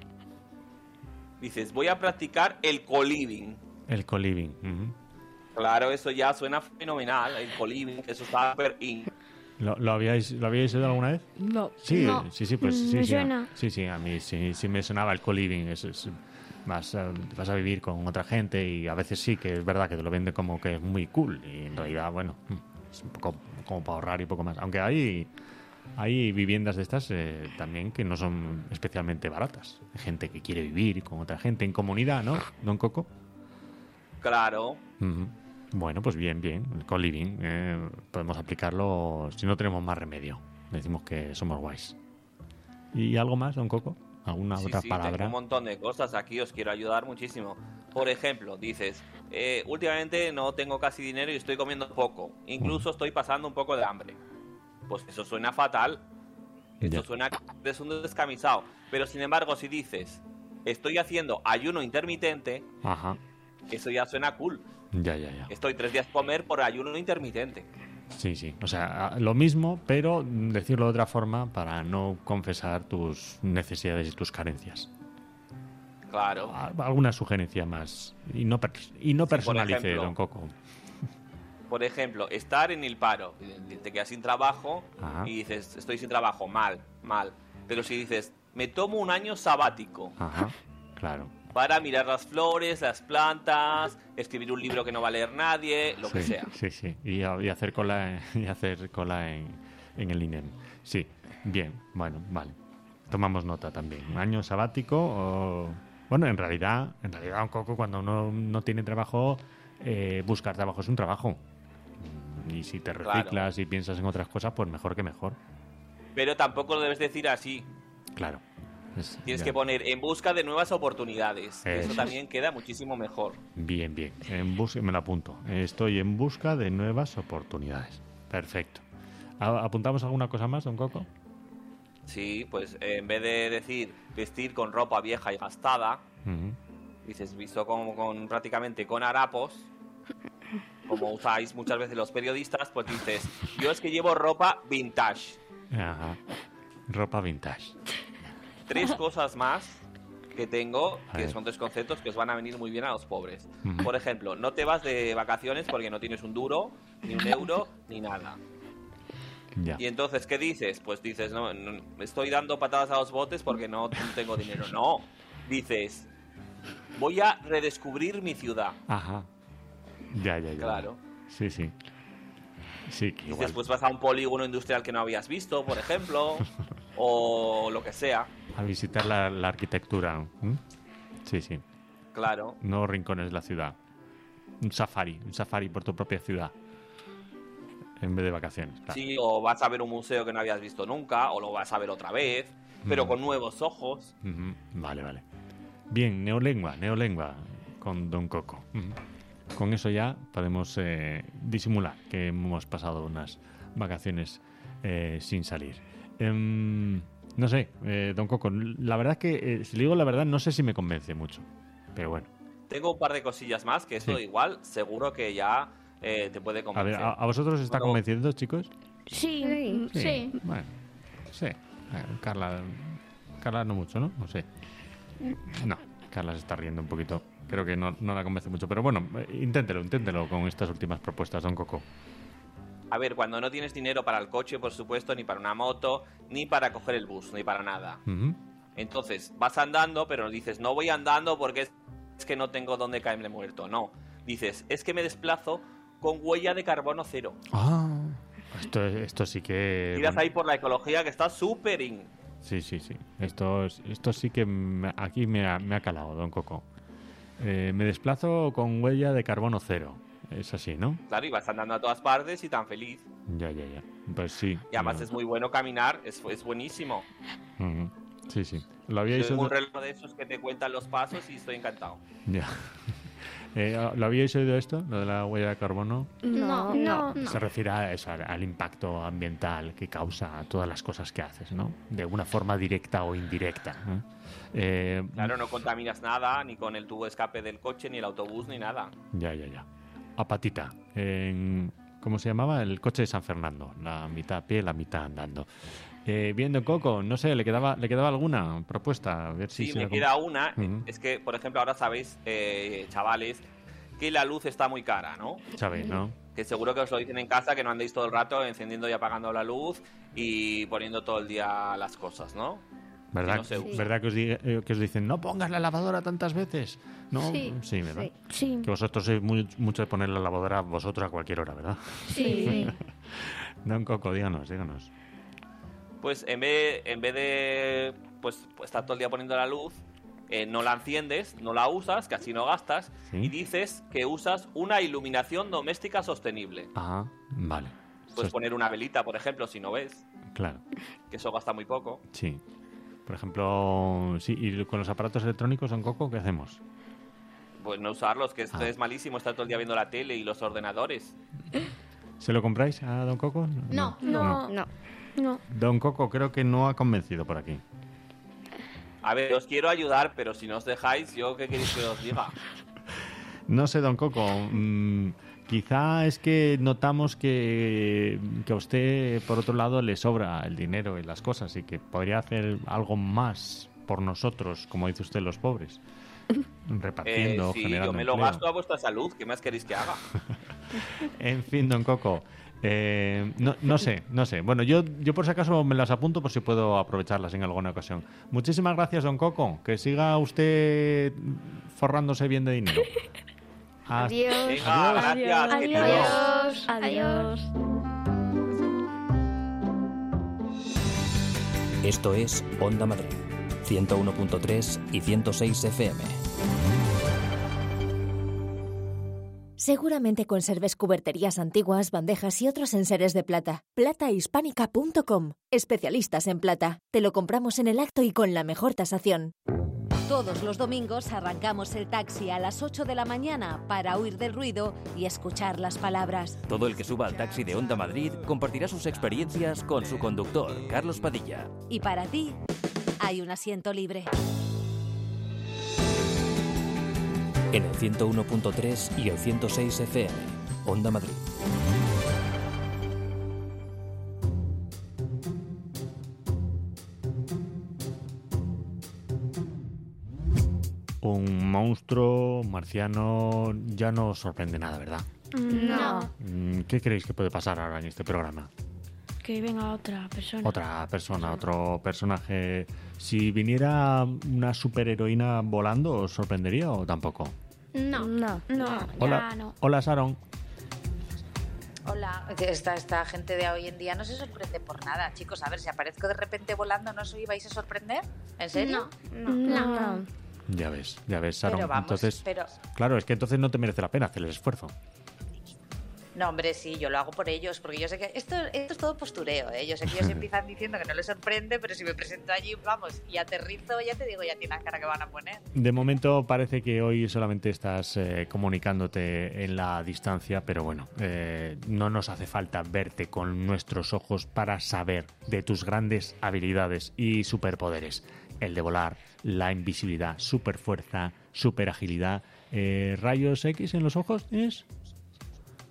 Dices, voy a practicar el co-living. el co-living. Ujú. Claro, eso ya suena fenomenal, el co-living, eso está súper in. ¿Lo habíais oído alguna vez? No. Sí, No. sí, pues sí. Me sí, suena. Sí, a mí sí me sonaba el co-living. Vas a vivir con otra gente y a veces sí que es verdad que te lo vende como que es muy cool y en realidad, bueno, es un poco como para ahorrar y poco más. Aunque hay viviendas de estas también que no son especialmente baratas. Hay gente que quiere vivir con otra gente en comunidad, ¿no, don Coco? Claro. Ujú. Bueno, pues bien, el co-living. Podemos aplicarlo si no tenemos más remedio. Decimos que somos guays. ¿Y algo más, don Coco? ¿Alguna Sí, otra sí, palabra? tengo un montón de cosas aquí, os quiero ayudar muchísimo. Por ejemplo, dices, últimamente no tengo casi dinero y estoy comiendo poco. Incluso estoy pasando un poco de hambre. Pues eso suena fatal. Esto Ya. suena que eres un descamisado. Pero sin embargo, si dices, estoy haciendo ayuno intermitente, Ajá. eso ya suena cool. Ya. Estoy 3 días a comer por ayuno intermitente. Sí. O sea, lo mismo, pero decirlo de otra forma para no confesar tus necesidades y tus carencias. Claro. ¿Alguna sugerencia más? Y no personalice, ejemplo. don Coco. Por ejemplo, estar en el paro, te quedas sin trabajo Ajá. y dices, estoy sin trabajo, mal. Pero si dices, me tomo un año sabático Ajá, claro. para mirar las flores, las plantas, escribir un libro que no va a leer nadie, lo que sea. Sí. Y hacer cola, en el INEM. Sí, bien, bueno, vale. Tomamos nota también. Un año sabático o... Bueno, en realidad, un poco cuando uno no tiene trabajo, buscar trabajo es un trabajo. Y si te reciclas y piensas en otras cosas, pues mejor que mejor. Pero tampoco lo debes decir así. Claro. Tienes que poner en busca de nuevas oportunidades. Eso Eso también queda muchísimo mejor. Bien. Me lo apunto. Estoy en busca de nuevas oportunidades. Perfecto. ¿Apuntamos alguna cosa más, don Coco? Sí, pues en vez de decir vestir con ropa vieja y gastada, Ujú. dices visto prácticamente con harapos, como usáis muchas veces los periodistas, pues dices, yo es que llevo ropa vintage. Ajá. Ropa vintage. 3 cosas más que tengo, A que ver. son 3 conceptos que os van a venir muy bien a los pobres. Ujú. Por ejemplo, no te vas de vacaciones porque no tienes un duro, ni un euro, ni nada. Ya. Y entonces, ¿qué dices? Pues dices, no, estoy dando patadas a los botes porque no tengo dinero. No, dices, voy a redescubrir mi ciudad. Ajá. Ya. Claro. Sí. Sí, que igual. Dices, pues vas a un polígono industrial que no habías visto, por ejemplo, o lo que sea. A visitar la arquitectura. ¿Mm? Sí. Claro. No rincones de la ciudad. Un safari por tu propia ciudad. En vez de vacaciones, claro. Sí, o vas a ver un museo que no habías visto nunca, o lo vas a ver otra vez, pero con nuevos ojos. Ujú. Vale. Bien, neolengua con don Coco. Ujú. Con eso ya podemos disimular que hemos pasado unas vacaciones sin salir. No sé, don Coco, la verdad es que, si le digo la verdad, no sé si me convence mucho. Pero bueno. Tengo un par de cosillas más que eso Sí. igual seguro que ya te puede A convencer. ver, ¿a vosotros os está Bueno, convenciendo, chicos? Sí. Bueno, sí. Carla no mucho, ¿no? No sé. No, Carla se está riendo un poquito. creo que no la convence mucho. Pero bueno, inténtelo con estas últimas propuestas, don Coco. A ver, cuando no tienes dinero para el coche, por supuesto, ni para una moto, ni para coger el bus, ni para nada. Uh-huh. Entonces, vas andando, pero dices, no voy andando porque es que no tengo dónde caerme muerto. No, dices, es que me desplazo con huella de carbono cero. Ah, esto sí que... Tiras ahí por la ecología, que está súper in. Sí. Esto sí que aquí me ha calado, don Coco. Me desplazo con huella de carbono cero. Es así, ¿no? Claro, y vas andando a todas partes y tan feliz. Ya. Pues sí. Y además es muy bueno caminar, es buenísimo. Uh-huh. Sí. ¿Lo habíais Tengo oído? un reloj de esos que te cuentan los pasos y estoy encantado. Ya. ¿Lo habíais oído esto? Lo de la huella de carbono. No. Se refiere a eso, al impacto ambiental que causa todas las cosas que haces, ¿no? De una forma directa o indirecta, ¿no? Claro, no contaminas nada, ni con el tubo de escape del coche, ni el autobús, ni nada. Ya. A patita. ¿Cómo se llamaba? El coche de San Fernando. La mitad a pie, la mitad andando. Viendo Coco, no sé, ¿le quedaba alguna propuesta? A ver si Sí, se me la queda una. Uh-huh. Es que, por ejemplo, ahora sabéis, chavales, que la luz está muy cara, ¿no? Sabéis, ¿no? Que seguro que os lo dicen en casa, que no andéis todo el rato encendiendo y apagando la luz y poniendo todo el día las cosas, ¿no? ¿Verdad, no se usa. ¿verdad que os dicen, no pongas la lavadora tantas veces? ¿No? Sí, ¿verdad? Sí. Que vosotros sois mucho de poner la lavadora vosotros a cualquier hora, ¿verdad? Sí. Don Coco, díganos. Pues en vez de pues estar todo el día poniendo la luz, no la enciendes, no la usas, que así no gastas, ¿Sí? y dices que usas una iluminación doméstica sostenible. Ah, vale. Puedes poner una velita, por ejemplo, si no ves, Claro, que eso gasta muy poco. sí. Por ejemplo, sí, y con los aparatos electrónicos, don Coco, ¿qué hacemos? Pues no usarlos, que esto es malísimo, estar todo el día viendo la tele y los ordenadores. ¿Se lo compráis a don Coco? No. Don Coco creo que no ha convencido por aquí. A ver, os quiero ayudar, pero si no os dejáis, ¿yo qué queréis que os diga? No sé, don Coco. Quizá es que notamos que a usted, por otro lado, le sobra el dinero y las cosas y que podría hacer algo más por nosotros, como dice usted, los pobres. Repartiendo, sí, generando yo me lo empleo. gasto a vuestra salud. ¿Qué más queréis que haga? En fin, don Coco. No sé. Bueno, yo por si acaso me las apunto por si puedo aprovecharlas en alguna ocasión. Muchísimas gracias, don Coco. Que siga usted forrándose bien de dinero. Adiós. Venga, gracias. queridos. Adiós. Esto es Onda Madrid, 101.3 y 106 FM. Seguramente conserves cuberterías antiguas, bandejas y otros enseres de plata. Platahispánica.com. Especialistas en plata. Te lo compramos en el acto y con la mejor tasación. Todos los domingos arrancamos el taxi a las 8 de la mañana para huir del ruido y escuchar las palabras. Todo el que suba al taxi de Onda Madrid compartirá sus experiencias con su conductor, Carlos Padilla. Y para ti, hay un asiento libre. En el 101.3 y el 106 FM. Onda Madrid. Un monstruo marciano ya no os sorprende nada, ¿verdad? No. ¿Qué creéis que puede pasar ahora en este programa? Que venga otra persona. Otra persona, otro personaje. Si viniera una superheroína volando, ¿os sorprendería o tampoco? No. Hola, Ya no. hola Sharon. Hola, esta gente de hoy en día no se sorprende por nada, chicos. A ver, si aparezco de repente volando, ¿no os ibais a sorprender? ¿En serio? No. Ya ves, Sharon. Pero vamos, entonces, pero... claro, es que entonces no te merece la pena hacer el esfuerzo. No, hombre, sí, yo lo hago por ellos, porque yo sé que esto es todo postureo, ¿eh? Yo sé que ellos empiezan diciendo que no les sorprende, pero si me presento allí, vamos, y aterrizo, ya te digo, ya tiene la cara que van a poner. De momento parece que hoy solamente estás comunicándote en la distancia, pero bueno, no nos hace falta verte con nuestros ojos para saber de tus grandes habilidades y superpoderes. El de volar, la invisibilidad, superfuerza, superagilidad, rayos X en los ojos, ¿es?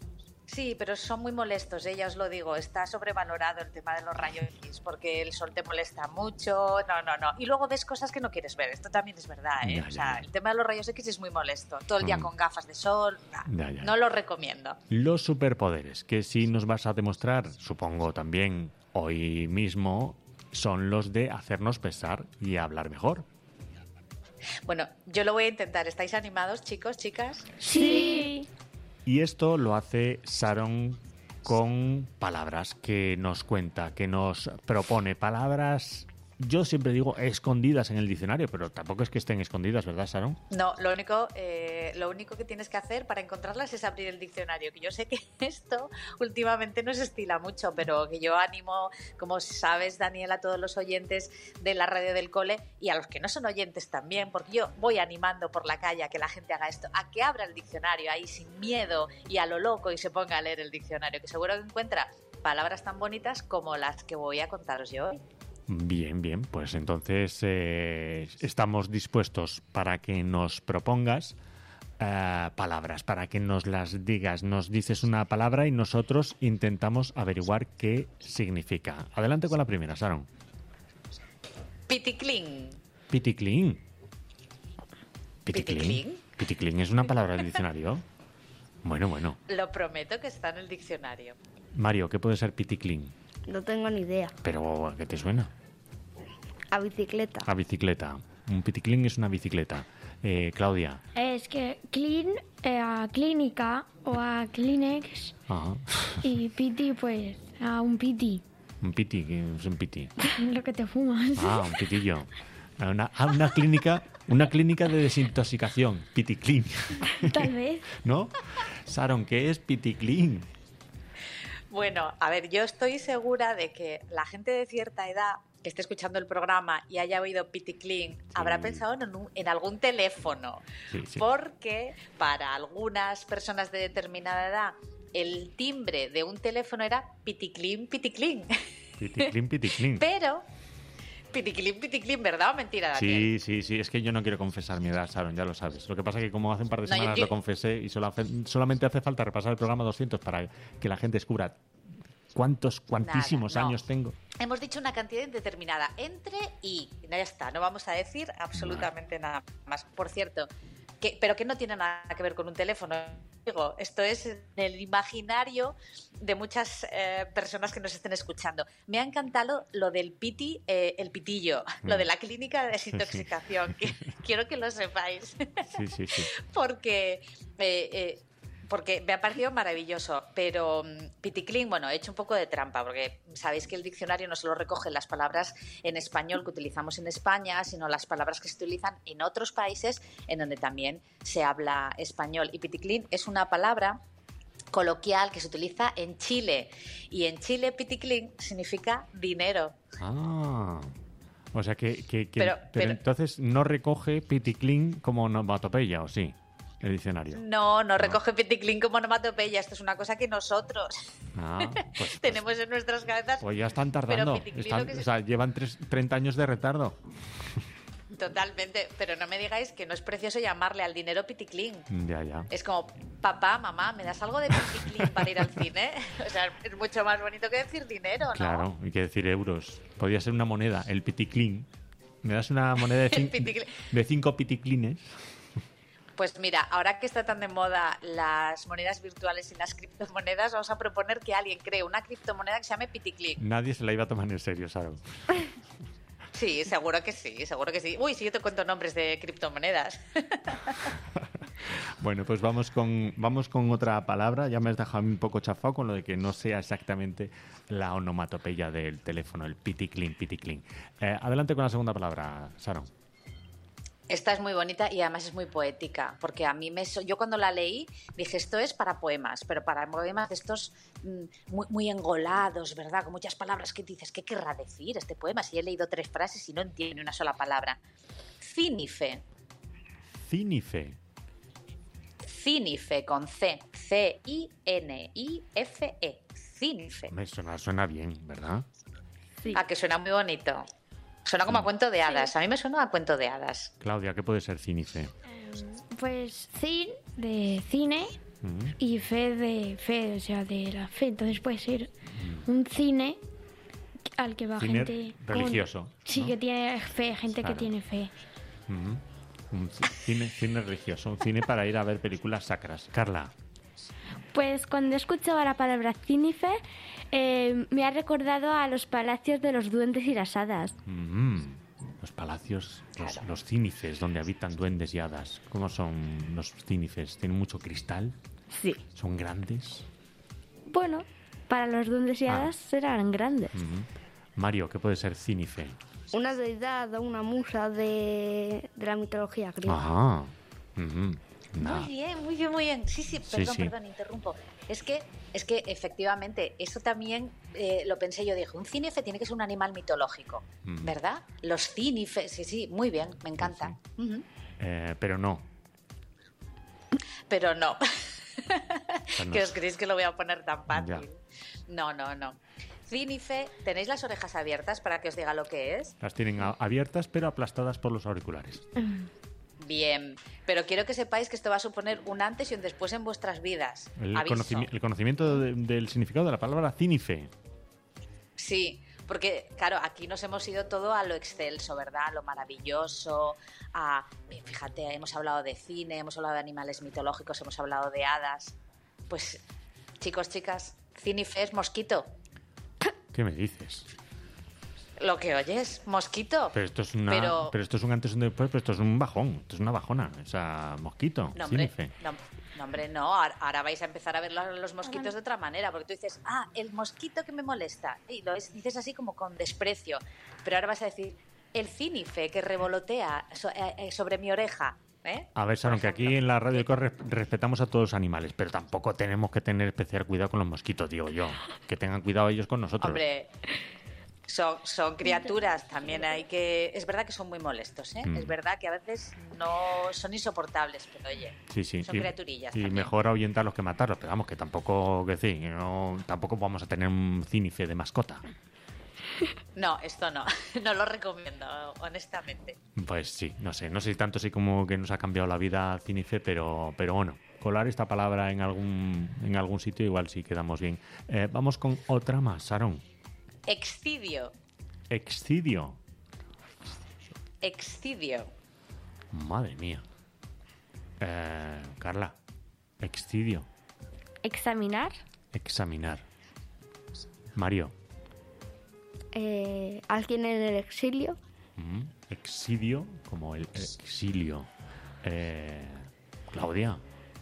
Sí, pero son muy molestos, ya os lo digo. Está sobrevalorado el tema de los rayos X, porque el sol te molesta mucho. No. Y luego ves cosas que no quieres ver. Esto también es verdad, ¿eh? El tema de los rayos X es muy molesto. Todo el día con gafas de sol. No lo recomiendo. Los superpoderes, que sí nos vas a demostrar, supongo también hoy mismo, son los de hacernos pensar y hablar mejor. Bueno, yo lo voy a intentar. ¿Estáis animados, chicos, chicas? Sí. Y esto lo hace Sharon con palabras que nos cuenta, que nos propone. Palabras, yo siempre digo, escondidas en el diccionario, pero tampoco es que estén escondidas, ¿verdad, Sharon? No, lo único que tienes que hacer para encontrarlas es abrir el diccionario, que yo sé que esto últimamente no se estila mucho, pero que yo animo, como sabes, Daniel, a todos los oyentes de la radio del cole y a los que no son oyentes también, porque yo voy animando por la calle a que la gente haga esto, a que abra el diccionario ahí sin miedo y a lo loco y se ponga a leer el diccionario, que seguro que encuentra palabras tan bonitas como las que voy a contaros yo hoy. Bien, pues entonces estamos dispuestos para que nos propongas palabras, para que nos las digas. Nos dices una palabra y nosotros intentamos averiguar qué significa. Adelante con la primera, Sharon. Piticlín. Piticlín. ¿Piticlín? Piticlín es una palabra del diccionario. Bueno. Lo prometo que está en el diccionario. Mario, ¿qué puede ser piticlín? No tengo ni idea. ¿Pero a qué te suena? A bicicleta. A bicicleta. Un piticlín es una bicicleta. Claudia. Es que clean a clínica o a Kleenex Ajá. y piti pues a un piti. Un piti, ¿qué es un piti? Lo que te fumas. Un pitillo. Una clínica de desintoxicación. Piticlín. Tal vez. ¿No? Sharon, ¿qué es piticlín? Bueno, a ver, yo estoy segura de que la gente de cierta edad que esté escuchando el programa y haya oído piticlín habrá pensado en algún teléfono, porque para algunas personas de determinada edad el timbre de un teléfono era piticlín. Piticlín. Pero piticlín, ¿verdad o mentira, Daniel? Sí, es que yo no quiero confesar mi edad, Sharon, ya lo sabes. Lo que pasa es que como hace un par de semanas lo confesé y solamente hace falta repasar el programa 200 para que la gente descubra cuantísimos años tengo. Hemos dicho una cantidad indeterminada, entre y ya está, no vamos a decir absolutamente nada más. Por cierto, pero que no tiene nada que ver con un teléfono. Digo, esto es en el imaginario de muchas personas que nos estén escuchando. Me ha encantado lo del el pitillo, lo de la clínica de desintoxicación. Quiero que lo sepáis. Sí. Porque me ha parecido maravilloso, pero piticlín, bueno, he hecho un poco de trampa, porque sabéis que el diccionario no solo recoge las palabras en español que utilizamos en España, sino las palabras que se utilizan en otros países en donde también se habla español. Y piticlín es una palabra coloquial que se utiliza en Chile, y en Chile piticlín significa dinero. O sea pero entonces no recoge piticlín como onomatopeya, ¿o sí? El diccionario. No recoge piticlín como onomatopeya. Esto es una cosa que nosotros tenemos en nuestras cabezas. Pues ya están tardando. Llevan 30 años de retardo. Totalmente. Pero no me digáis que no es precioso llamarle al dinero piticlín. Ya. Es como, papá, mamá, ¿me das algo de piticlín para ir al cine? O sea, es mucho más bonito que decir dinero, ¿no? Claro, hay que decir euros. Podría ser una moneda, el piticlín. ¿Me das una moneda de 5 piticlines? Pues mira, ahora que está tan de moda las monedas virtuales y las criptomonedas, vamos a proponer que alguien cree una criptomoneda que se llame piticlín. Nadie se la iba a tomar en serio, Sharon. Sí, seguro que sí. Uy, sí, yo te cuento nombres de criptomonedas. Bueno, pues vamos con otra palabra. Ya me has dejado un poco chafado con lo de que no sea exactamente la onomatopeya del teléfono, el piticlín. Adelante con la segunda palabra, Sharon. Esta es muy bonita y además es muy poética, porque a mí yo cuando la leí dije, esto es para poemas, pero para poemas de estos muy engolados, ¿verdad? Con muchas palabras que dices, ¿qué querrá decir este poema? Si he leído 3 frases y no entiendo ni una sola palabra. Cínife. Cínife. Cínife con C. C-I-N-I-F-E. Cínife. Me suena bien, ¿verdad? Sí. Que suena muy bonito. Suena como a cuento de hadas. A mí me suena a cuento de hadas. Claudia, ¿qué puede ser cínife? Pues cin de cine Y fe de fe, o sea, de la fe. Entonces puede ser un cine al que va Cine gente religioso, sí, ¿no? que tiene fe, gente Claro. que tiene fe. Un cine religioso, un cine para ir a ver películas sacras. Carla. Pues cuando escuchaba la palabra cínife, me ha recordado a los palacios de los duendes y las hadas. Los palacios, los cínifes, donde habitan duendes y hadas. ¿Cómo son los cínifes? ¿Tienen mucho cristal? Sí. ¿Son grandes? Bueno, para los duendes y hadas serán grandes. Mario, ¿qué puede ser cínife? Una deidad o una musa de la mitología griega. Ajá. Muy bien, muy bien, muy bien. Sí, perdón, interrumpo. Es que efectivamente, eso también lo pensé yo. Dije, un cínife tiene que ser un animal mitológico, ¿verdad? Los cínifes, sí, muy bien, me encanta. Pero no. Pero no. no. ¿Qué os creéis que lo voy a poner tan fácil? Ya. No. Cínife, ¿tenéis las orejas abiertas para que os diga lo que es? Las tienen abiertas pero aplastadas por los auriculares. Bien, pero quiero que sepáis que esto va a suponer un antes y un después en vuestras vidas. El Aviso. conocimiento del significado de la palabra cínife. Sí, porque claro, aquí nos hemos ido todo a lo excelso, ¿verdad? A lo maravilloso, fíjate, hemos hablado de cine, hemos hablado de animales mitológicos, hemos hablado de hadas. Pues, chicos, chicas, cínife es mosquito. ¿Qué me dices? Lo que oyes, mosquito. Pero esto es Pero esto es un antes y un después, pero esto es un bajón, esto es una bajona. O sea, mosquito, No, hombre, cínife. no, hombre, no. Ahora vais a empezar a ver los mosquitos de otra manera, porque tú dices, el mosquito que me molesta. Y dices así como con desprecio. Pero ahora vas a decir, el cínife que revolotea sobre mi oreja. A ver, Sharon, que aquí en la Radio de Corre respetamos a todos los animales, pero tampoco tenemos que tener especial cuidado con los mosquitos, digo yo. Que tengan cuidado ellos con nosotros. Hombre, son criaturas, también hay que... Es verdad que son muy molestos, ¿eh? Es verdad que a veces no son insoportables, pero oye, Sí. son criaturillas. Y también. mejor ahuyentarlos que matarlos, pero vamos, que tampoco, tampoco vamos a tener un cínife de mascota. No, esto no. No lo recomiendo, honestamente. Pues sí, no sé si tanto sí como que nos ha cambiado la vida cínife, pero bueno, colar esta palabra en algún sitio igual sí quedamos bien. Vamos con otra más, Sharon. Excidio. Excidio. Madre mía. Carla, excidio. Examinar. Mario. Alguien en el exilio. Excidio, como el exilio. Claudia.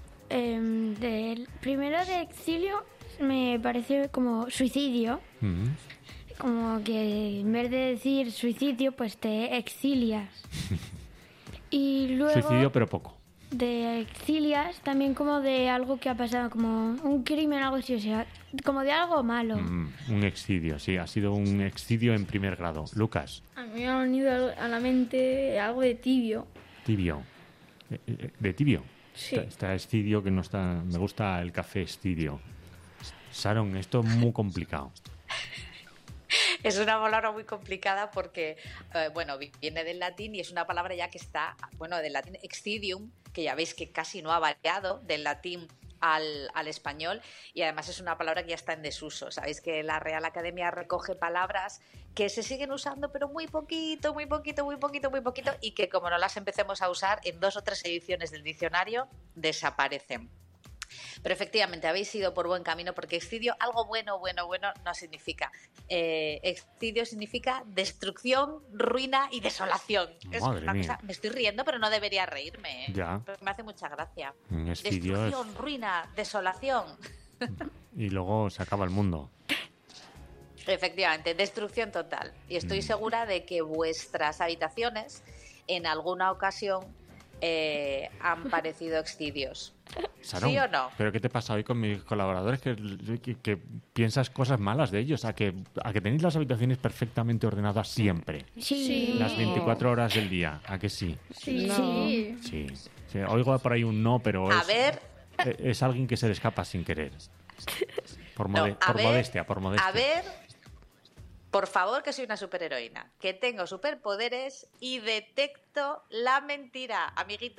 Primero de exilio me pareció como suicidio. Como que en vez de decir suicidio, pues te exilias. Y luego... Suicidio, pero poco. De exilias, también como de algo que ha pasado, como un crimen, algo así, o sea, como de algo malo. Un excidio, sí, ha sido un excidio en primer grado. Lucas. A mí me ha venido a la mente algo de tibio. Tibio. ¿De tibio? Sí. Está excidio, que no está... Me gusta el café excidio. Sharon, esto es muy complicado. Es una palabra muy complicada porque, viene del latín y es una palabra ya que está, del latín excidium, que ya veis que casi no ha variado del latín al español, y además es una palabra que ya está en desuso. Sabéis que la Real Academia recoge palabras que se siguen usando, pero muy poquito, y que como no las empecemos a usar, en 2 o 3 ediciones del diccionario desaparecen. Pero efectivamente habéis ido por buen camino, porque excidio, algo bueno no significa. Excidio significa destrucción, ruina y desolación. Es una cosa, me estoy riendo, pero no debería reírme. Ya. Pero me hace mucha gracia. Destrucción, ruina, desolación. Y luego se acaba el mundo. Efectivamente, destrucción total. Y estoy segura de que vuestras habitaciones en alguna ocasión han parecido excidios. Sharon, ¿Sí o no? ¿Pero qué te pasa hoy con mis colaboradores? Que piensas cosas malas de ellos, a que tenéis las habitaciones perfectamente ordenadas siempre. Sí. Las 24 horas del día, ¿a que sí? Sí. No. Sí. Oigo por ahí un no, pero es alguien que se le escapa sin querer. Por modestia. A ver, por favor, que soy una superheroína, que tengo superpoderes y detecto la mentira, amiguito.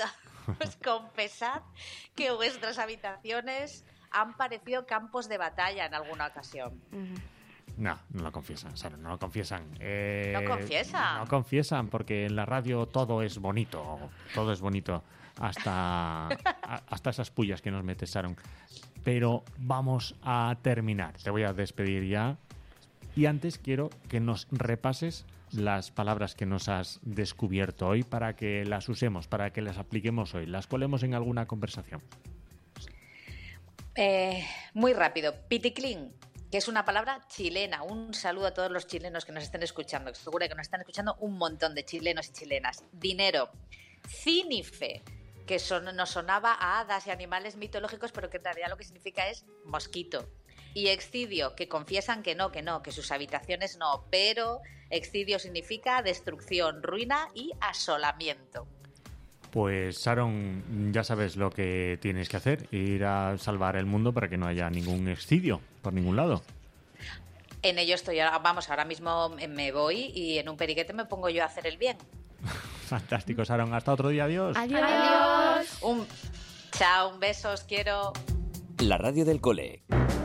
Pues confesad que vuestras habitaciones han parecido campos de batalla en alguna ocasión. No lo confiesan, Sara, no lo confiesan. ¿No confiesan? No confiesan, porque en la radio todo es bonito, hasta esas pullas que nos metes, Sharon. Pero vamos a terminar, te voy a despedir ya. Y antes quiero que nos repases las palabras que nos has descubierto hoy para que las usemos, para que las apliquemos hoy, las colemos en alguna conversación. Muy rápido, piticlín, que es una palabra chilena. Un saludo a todos los chilenos que nos estén escuchando, que seguro que nos están escuchando un montón de chilenos y chilenas. Dinero. Cínife, que nos sonaba a hadas y animales mitológicos, pero que en realidad lo que significa es mosquito. Y excidio, que confiesan que no, que sus habitaciones no, pero excidio significa destrucción, ruina y asolamiento. Pues, Sharon, ya sabes lo que tienes que hacer, ir a salvar el mundo para que no haya ningún excidio por ningún lado. En ello estoy, ahora mismo me voy y en un periquete me pongo yo a hacer el bien. Fantástico, Sharon. Hasta otro día. Adiós. Adiós. Chao, un beso, os quiero. La radio del cole.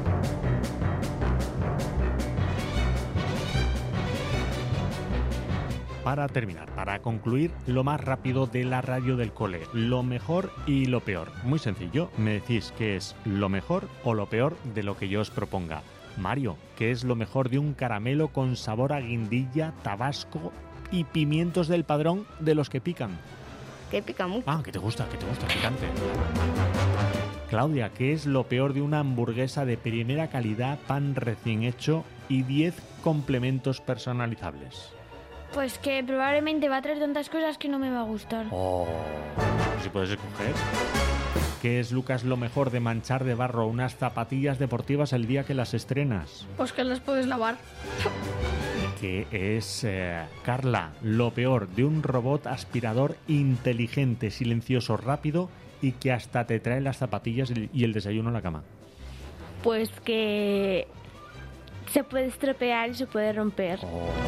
Para terminar, para concluir, lo más rápido de la radio del cole, lo mejor y lo peor. Muy sencillo, me decís qué es lo mejor o lo peor de lo que yo os proponga. Mario, ¿qué es lo mejor de un caramelo con sabor a guindilla, tabasco y pimientos del Padrón de los que pican? Que pica mucho. Ah, que te gusta, picante. Claudia, ¿qué es lo peor de una hamburguesa de primera calidad, pan recién hecho y 10 complementos personalizables? Pues que probablemente va a traer tantas cosas que no me va a gustar. Oh, si puedes escoger. ¿Qué es, Lucas, lo mejor de manchar de barro unas zapatillas deportivas el día que las estrenas? Pues que las puedes lavar. ¿Qué es, Carla, lo peor de un robot aspirador inteligente, silencioso, rápido y que hasta te trae las zapatillas y el desayuno a la cama? Pues que se puede estropear y se puede romper.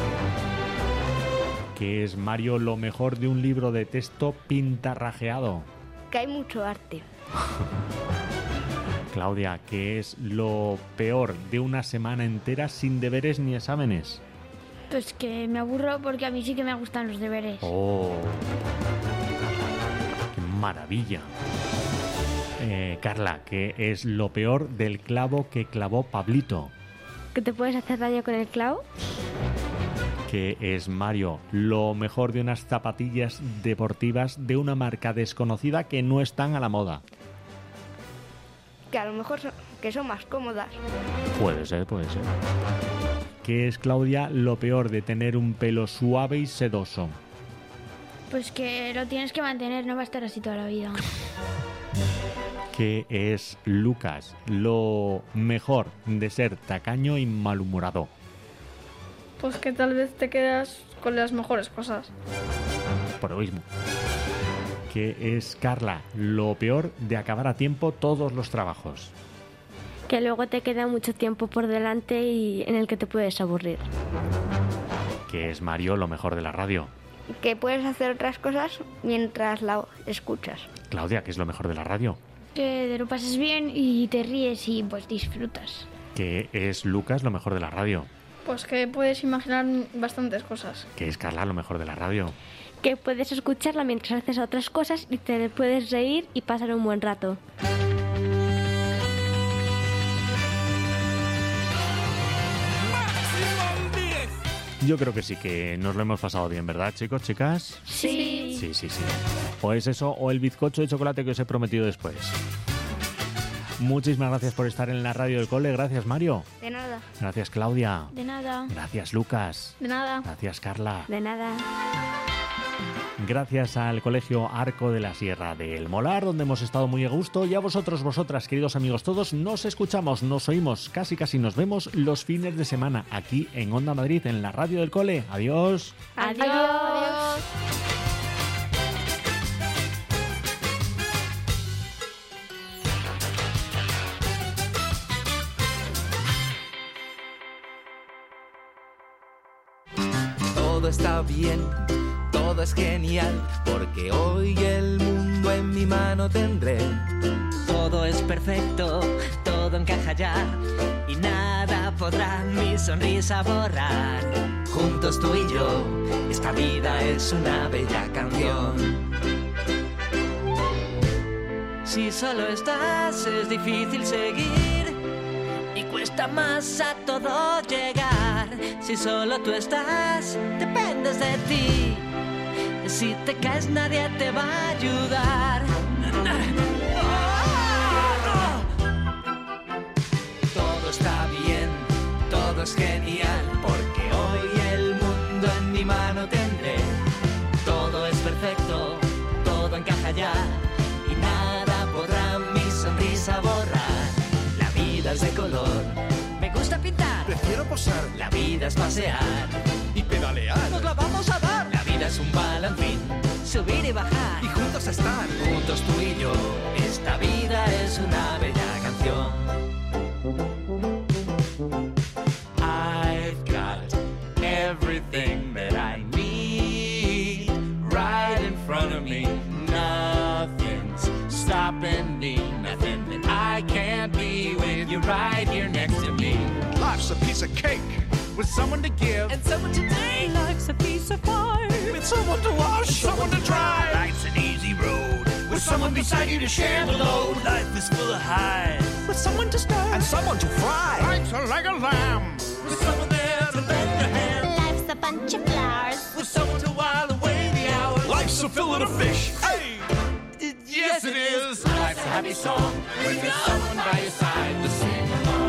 ¿Qué es, Mario, lo mejor de un libro de texto pintarrajeado? Que hay mucho arte. Claudia, ¿qué es lo peor de una semana entera sin deberes ni exámenes? Pues que me aburro porque a mí sí que me gustan los deberes. ¡Oh! ¡Qué maravilla! Carla, ¿qué es lo peor del clavo que clavó Pablito? ¿Que te puedes hacer daño con el clavo? ¿Qué es, Mario, lo mejor de unas zapatillas deportivas de una marca desconocida que no están a la moda? Que a lo mejor que son más cómodas. Puede ser. ¿Qué es, Claudia, lo peor de tener un pelo suave y sedoso? Pues que lo tienes que mantener, no va a estar así toda la vida. ¿Qué es, Lucas, lo mejor de ser tacaño y malhumorado? Pues que tal vez te quedas con las mejores cosas. Por egoísmo. ¿Qué es, Carla, lo peor de acabar a tiempo todos los trabajos? Que luego te queda mucho tiempo por delante y en el que te puedes aburrir. ¿Qué es, Mario, lo mejor de la radio? Que puedes hacer otras cosas mientras la escuchas. Claudia, ¿qué es lo mejor de la radio? Que te lo pases bien y te ríes y pues disfrutas. ¿Qué es, Lucas, lo mejor de la radio? Pues que puedes imaginar bastantes cosas. ¿Qué es, Carla, lo mejor de la radio? Que puedes escucharla mientras haces otras cosas y te puedes reír y pasar un buen rato. Yo creo que sí, que nos lo hemos pasado bien, ¿verdad, chicos, chicas? Sí. Sí. O es eso, o el bizcocho de chocolate que os he prometido después. Muchísimas gracias por estar en la radio del cole. Gracias, Mario. De nada. Gracias, Claudia. De nada. Gracias, Lucas. De nada. Gracias, Carla. De nada. Gracias al Colegio Arco de la Sierra del Molar, donde hemos estado muy a gusto. Y a vosotros, vosotras, queridos amigos todos, nos escuchamos, nos oímos, casi nos vemos los fines de semana aquí en Onda Madrid, en la radio del cole. Adiós. Adiós. Todo está bien, todo es genial, porque hoy el mundo en mi mano tendré. Todo es perfecto, todo encaja ya, y nada podrá mi sonrisa borrar. Juntos tú y yo, esta vida es una bella canción. Si solo estás es difícil seguir y cuesta más a todo llegar. Si solo tú estás, dependes de ti. Si te caes nadie te va a ayudar. Todo está bien, todo es genial, porque hoy el mundo en mi mano tendré. Todo es perfecto, todo encaja ya, y nada podrá mi sonrisa borrar. La vida es de color, me gusta pintar, prefiero posar. La vida es pasear y pedalear. Nos la vamos a dar. La vida es un balancín, subir y bajar, y juntos estar. Juntos tú y yo, esta vida es una bella canción. I've got everything that I need right in front of me. Nothing's stopping me, nothing that I can't be with you right here next to me. Life's a piece of cake with someone to give and someone to take. Life's a piece of pie with someone to wash, someone to dry. Life's an easy road with someone beside you to share the load. Life is full of highs with someone to stir and someone to fry. Life's like a lamb with someone there to lend a hand. Life's a bunch of flowers with someone to while away the hours. Life's a fillet of fish. Hey, yes it is. Life's a happy song when there's someone by your side to sing along.